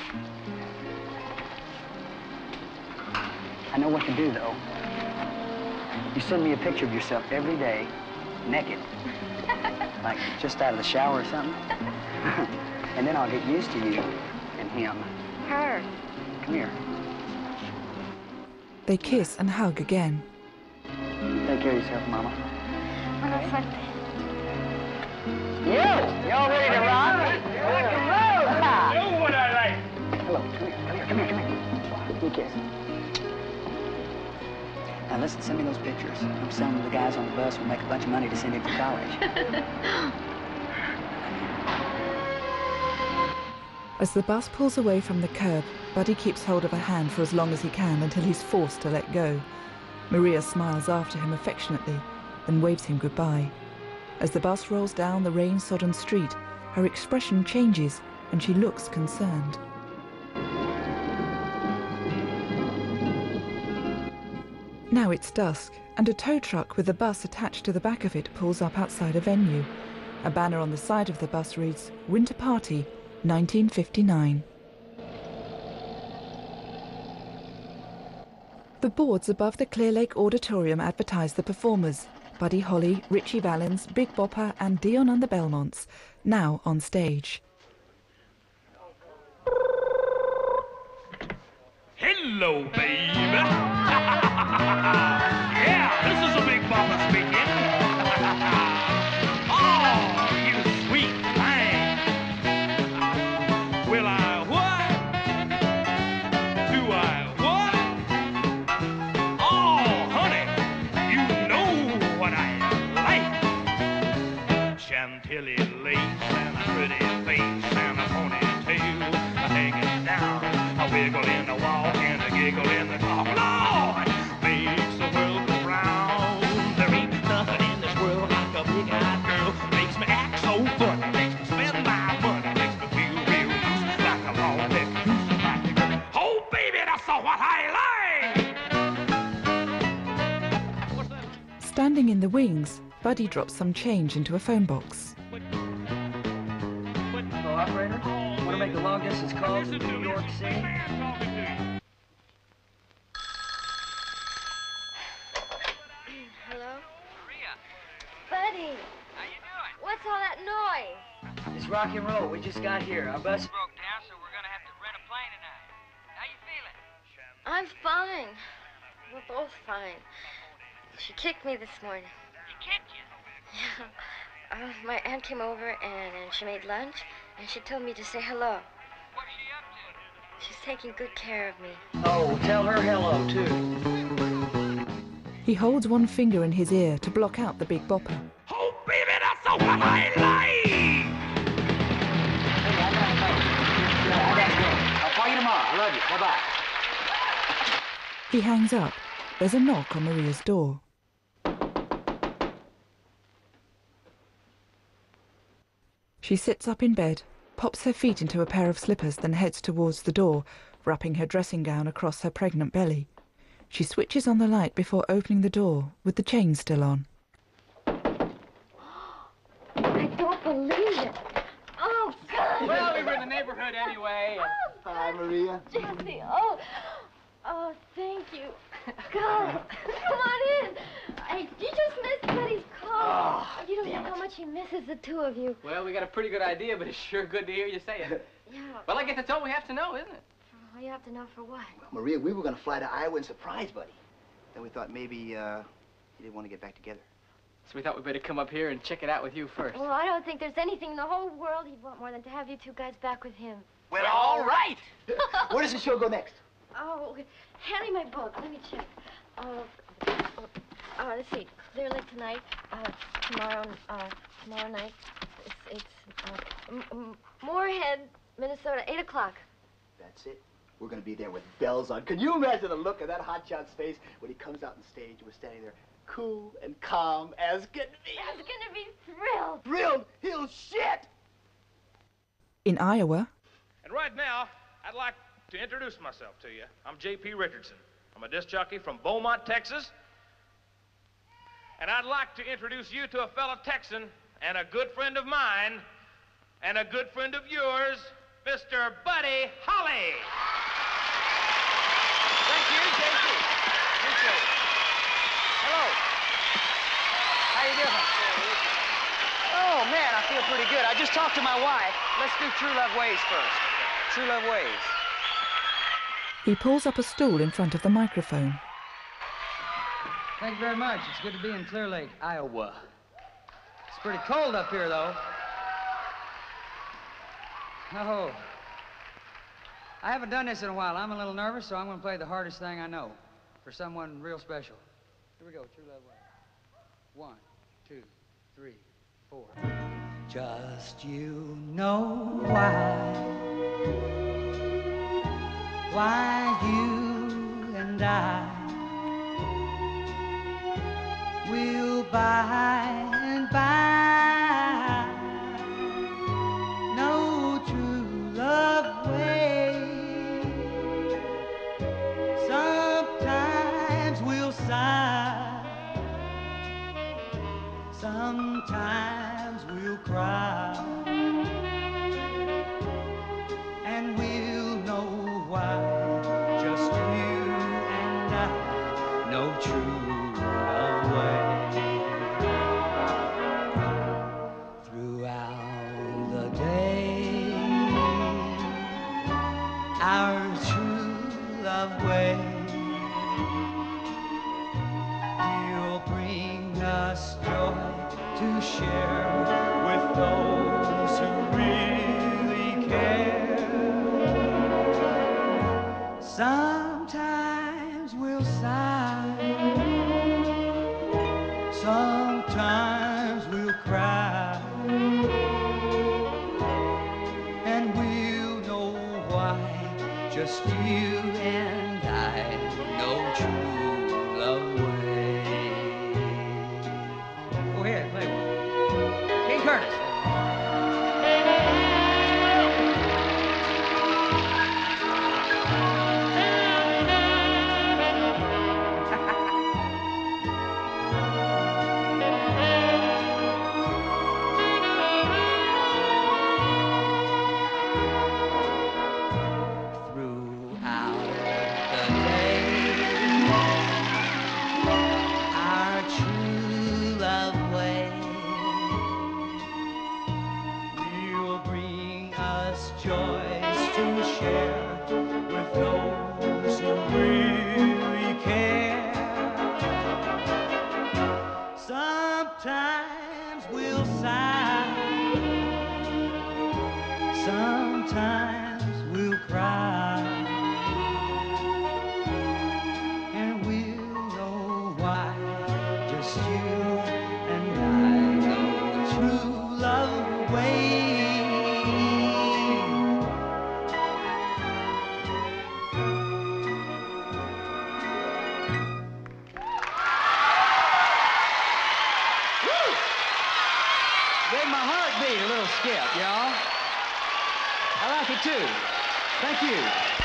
I know what to do, though. You send me a picture of yourself every day, naked. Like just out of the shower or something. And then I'll get used to you and him. Her. Come here. They kiss and hug again. Take care of yourself, Mama. Oh, fuck. Y'all ready to rock? Do what I like. Hello, come here. Give me a kiss. Now listen, send me those pictures. I'm selling the guys on the bus will make a bunch of money to send him to college. As the bus pulls away from the curb, Buddy keeps hold of her hand for as long as he can until he's forced to let go. Maria smiles after him affectionately, then waves him goodbye. As the bus rolls down the rain-sodden street, her expression changes and she looks concerned. Now it's dusk, and a tow truck with a bus attached to the back of it pulls up outside a venue. A banner on the side of the bus reads, Winter Party, 1959. The boards above the Clear Lake Auditorium advertise the performers, Buddy Holly, Richie Valens, Big Bopper and Dion and the Belmonts, now on stage. Hello, baby. Yeah, this is a Big Bopper speaking. Oh, you sweet thing. Will I what? Do I what? Oh, honey, you know what I like. Chantilly lace and a pretty face and a ponytail hanging down, a wiggle in the walk and a giggle in the talk. Lord, makes the world go round. There ain't nothing in this world like a big-eyed girl. Makes me act so funny, makes me spend my money, makes me feel real loose like a long-necked goose like a girl. Oh, baby, that's all what I like. Standing in the wings, Buddy drops some change into a phone box. Hello, operator. Want to make a long-distance call to New York City? Hello? Maria. Buddy. How you doing? What's all that noise? It's rock and roll. We just got here. Our bus Broke down, so we're gonna have to rent a plane tonight. How you feeling? I'm fine. We're both fine. She kicked me this morning. She kicked you? Yeah. My aunt came over and she made lunch and she told me to say hello. What's she up to? She's taking good care of me. Oh, tell her hello, too. He holds one finger in his ear to block out the Big Bopper. Oh, baby, that's all what I like. I gotta go. I'll call you tomorrow. I love you. Bye-bye. He hangs up. There's a knock on Maria's door. She sits up in bed, pops her feet into a pair of slippers, then heads towards the door, wrapping her dressing gown across her pregnant belly. She switches on the light before opening the door, with the chain still on. I don't believe it. Oh, God. Well, we were in the neighborhood anyway. Hi, Maria. Jesse, oh, thank you. God, come on in. Hey, you just missed Buddy's call. You don't know how much he misses the two of you. Well, we got a pretty good idea, but it's sure good to hear you say it. Yeah. Well, I guess that's all we have to know, isn't it? All you have to know for what? Maria, we were going to fly to Iowa and surprise Buddy. Then we thought maybe he didn't want to get back together. So we thought we'd better come up here and check it out with you first. Well, I don't think there's anything in the whole world he'd want more than to have you two guys back with him. Well, all right. Where does the show go next? Oh, hand me my book. Let me check. Let's see. Clear Lake tonight. Tomorrow night. It's Moorhead, Minnesota, 8 o'clock. That's it. We're going to be there with bells on. Can you imagine the look of that hotshot's face when he comes out on stage and we're standing there cool and calm as can be? He's gonna be thrilled. Thrilled? He'll shit! In Iowa, And right now, I'd like to introduce myself to you. I'm J.P. Richardson. I'm a disc jockey from Beaumont, Texas. And I'd like to introduce you to a fellow Texan and a good friend of mine and a good friend of yours, Mr. Buddy Holly. Thank you, J.P. Appreciate it. Hello. How you doing? Oh, man, I feel pretty good. I just talked to my wife. Let's do True Love Ways first. True Love Ways. he pulls up a stool in front of the microphone. Thank you very much. It's good to be in Clear Lake, Iowa. It's pretty cold up here, though. Oh. I haven't done this in a while. I'm a little nervous, so I'm going to play the hardest thing I know for someone real special. Here we go, True Love Way. 1, 2, 3, 4. Just you know why you and I will by and by no true love way. Sometimes we'll sigh, sometimes we'll cry, and we'll know why. Just you and I know true love way. Throughout the day, our true love way will bring us joy to share with those who really care. Sometimes we'll sigh, sometimes we'll cry, and we'll know why. Just you and I know true love way. Go ahead, play one. King Curtis. Our true love way will bring us joys to share with those who really care. Sometimes we'll sigh, sometimes we'll cry, and we'll know why. Just you and I know true love way. Woo! Gave my heartbeat a little skip, y'all. I like it too. Thank you.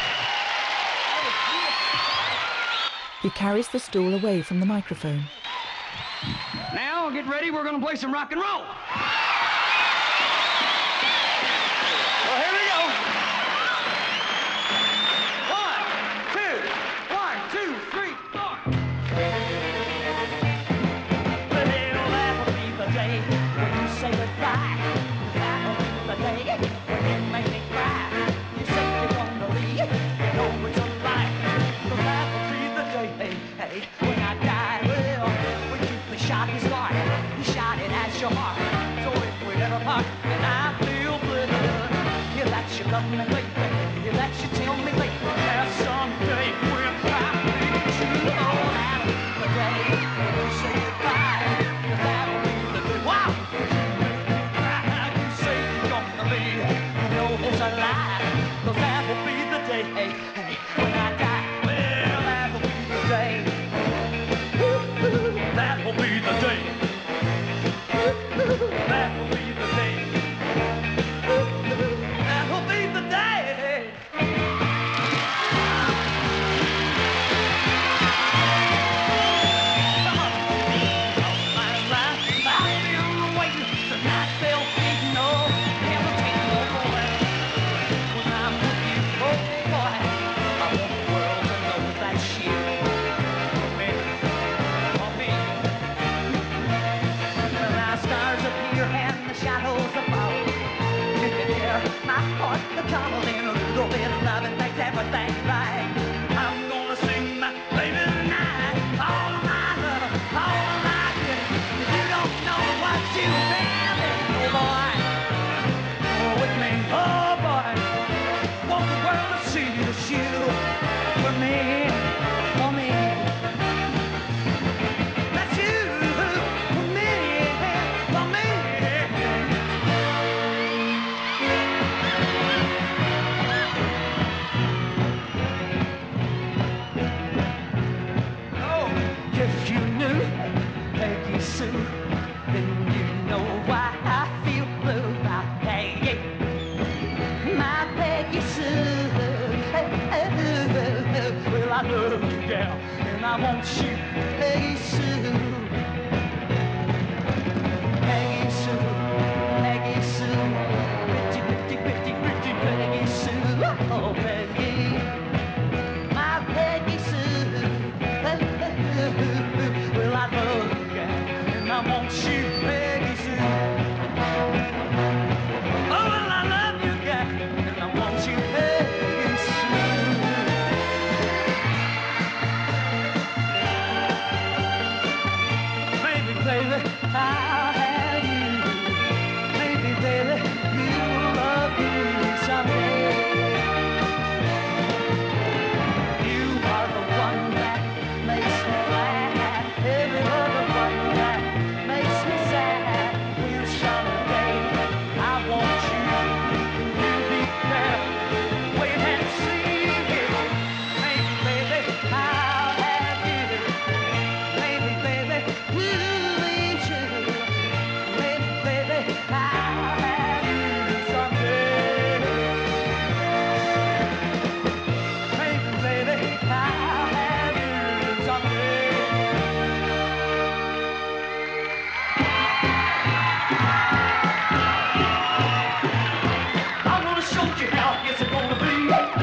He carries the stool away from the microphone. Now, get ready. We're going to play some rock and roll. Well, here we go. 1, 2, 3, 4. Well, that'll be the day when you say goodbye. That'll be the day when you make me cry. You say you're gonna leave, you know it's a lie. So that'll be the day, hey, when I die. Well, when you shot his heart, you shot it at your heart. So if we ever part, then I feel better. Yeah, that you love me, baby. Yeah, that you tell me, baby. That someday when I meet you, oh, that'll be the day when you say goodbye. Yeah, that'll be the day. Wow! You say you're gonna leave, you know it's a lie. 'cause that will be the day, hey, hey, when I die. Well, that will be the day. That will be the day. That will be the day. That will be the day. My heart, the trouble in a little bit of love, it makes everything right. I'm gonna sing my baby tonight. All of my love, all of my good. If you don't know what you feel, oh boy, oh with me, oh boy. Want the world to see the shoe for me, for me. That's you, for me, for me. If you knew Peggy Sue, then you know why I feel blue about Peggy, my Peggy Sue. Well, I love you, gal, and I want you, Peggy Sue. Peggy Sue, Peggy Sue, pretty, pretty, pretty, pretty Peggy Sue. Oh, Peggy, my Peggy Sue. Well, I love you, gal, and I want you, Peggy Sue. Oh, well, I love you, gal, and I want you, Peggy Sue. Maybe, baby, I'll have you. Maybe, baby, you'll love me someday. You are the one that makes me glad. Every other one that makes me sad. Will someday I want you, and you'll be there. Wait and see. Maybe, baby, I'll have you. Maybe, baby, we'll be true. Maybe, baby, I'll have you someday. Maybe, baby, I'll have you someday. I'm gonna show you how it's gonna be.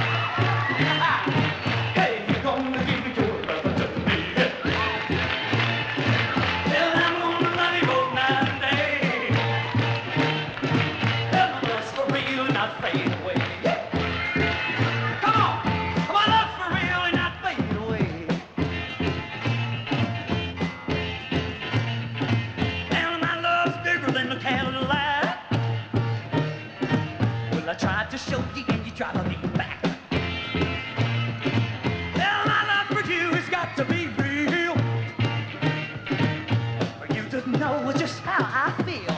Hey, you're gonna give me your brother to me. Well, I'm gonna love you both night and day. Well, my love's for real and not fade away. Come on, my love's for real and not fade away. And my love's bigger than the Cadillac. Well, I tried to show you and you try to lean back. Well, my love for you has got to be real. For you to know just how I feel.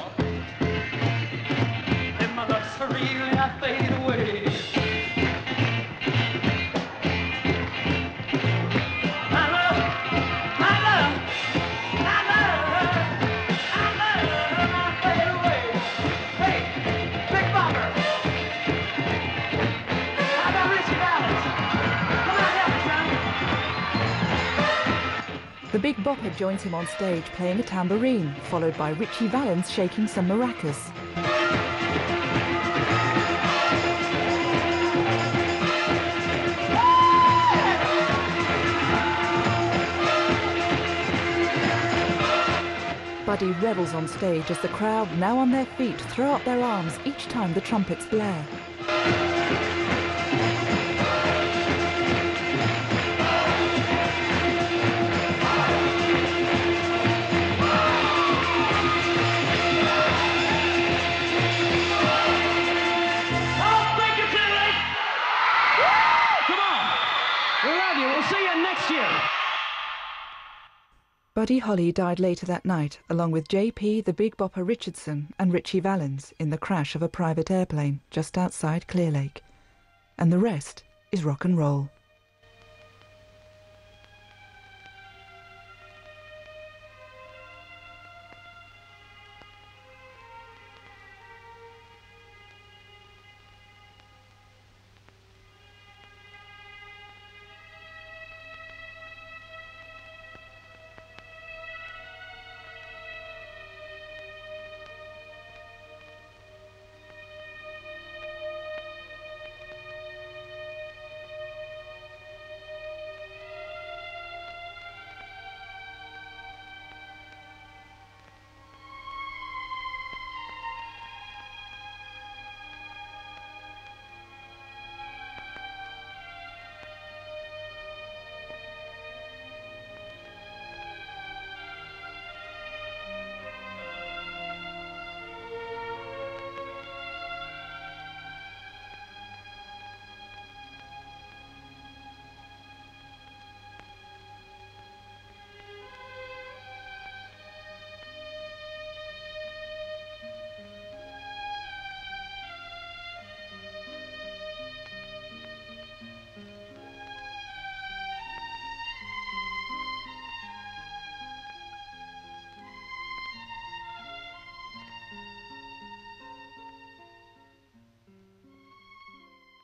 And my love's for real and I fade away. My love, my love, my love, my love, I fade away. Hey, Big Bopper. How about Richie Valens? Come on, help me, son. The Big Bopper joins him on stage playing a tambourine, followed by Richie Valens shaking some maracas. Buddy revels on stage as the crowd, now on their feet, throw up their arms each time the trumpets blare. Buddy Holly died later that night, along with J.P. the Big Bopper Richardson and Richie Valens in the crash of a private airplane just outside Clear Lake. and the rest is rock and roll.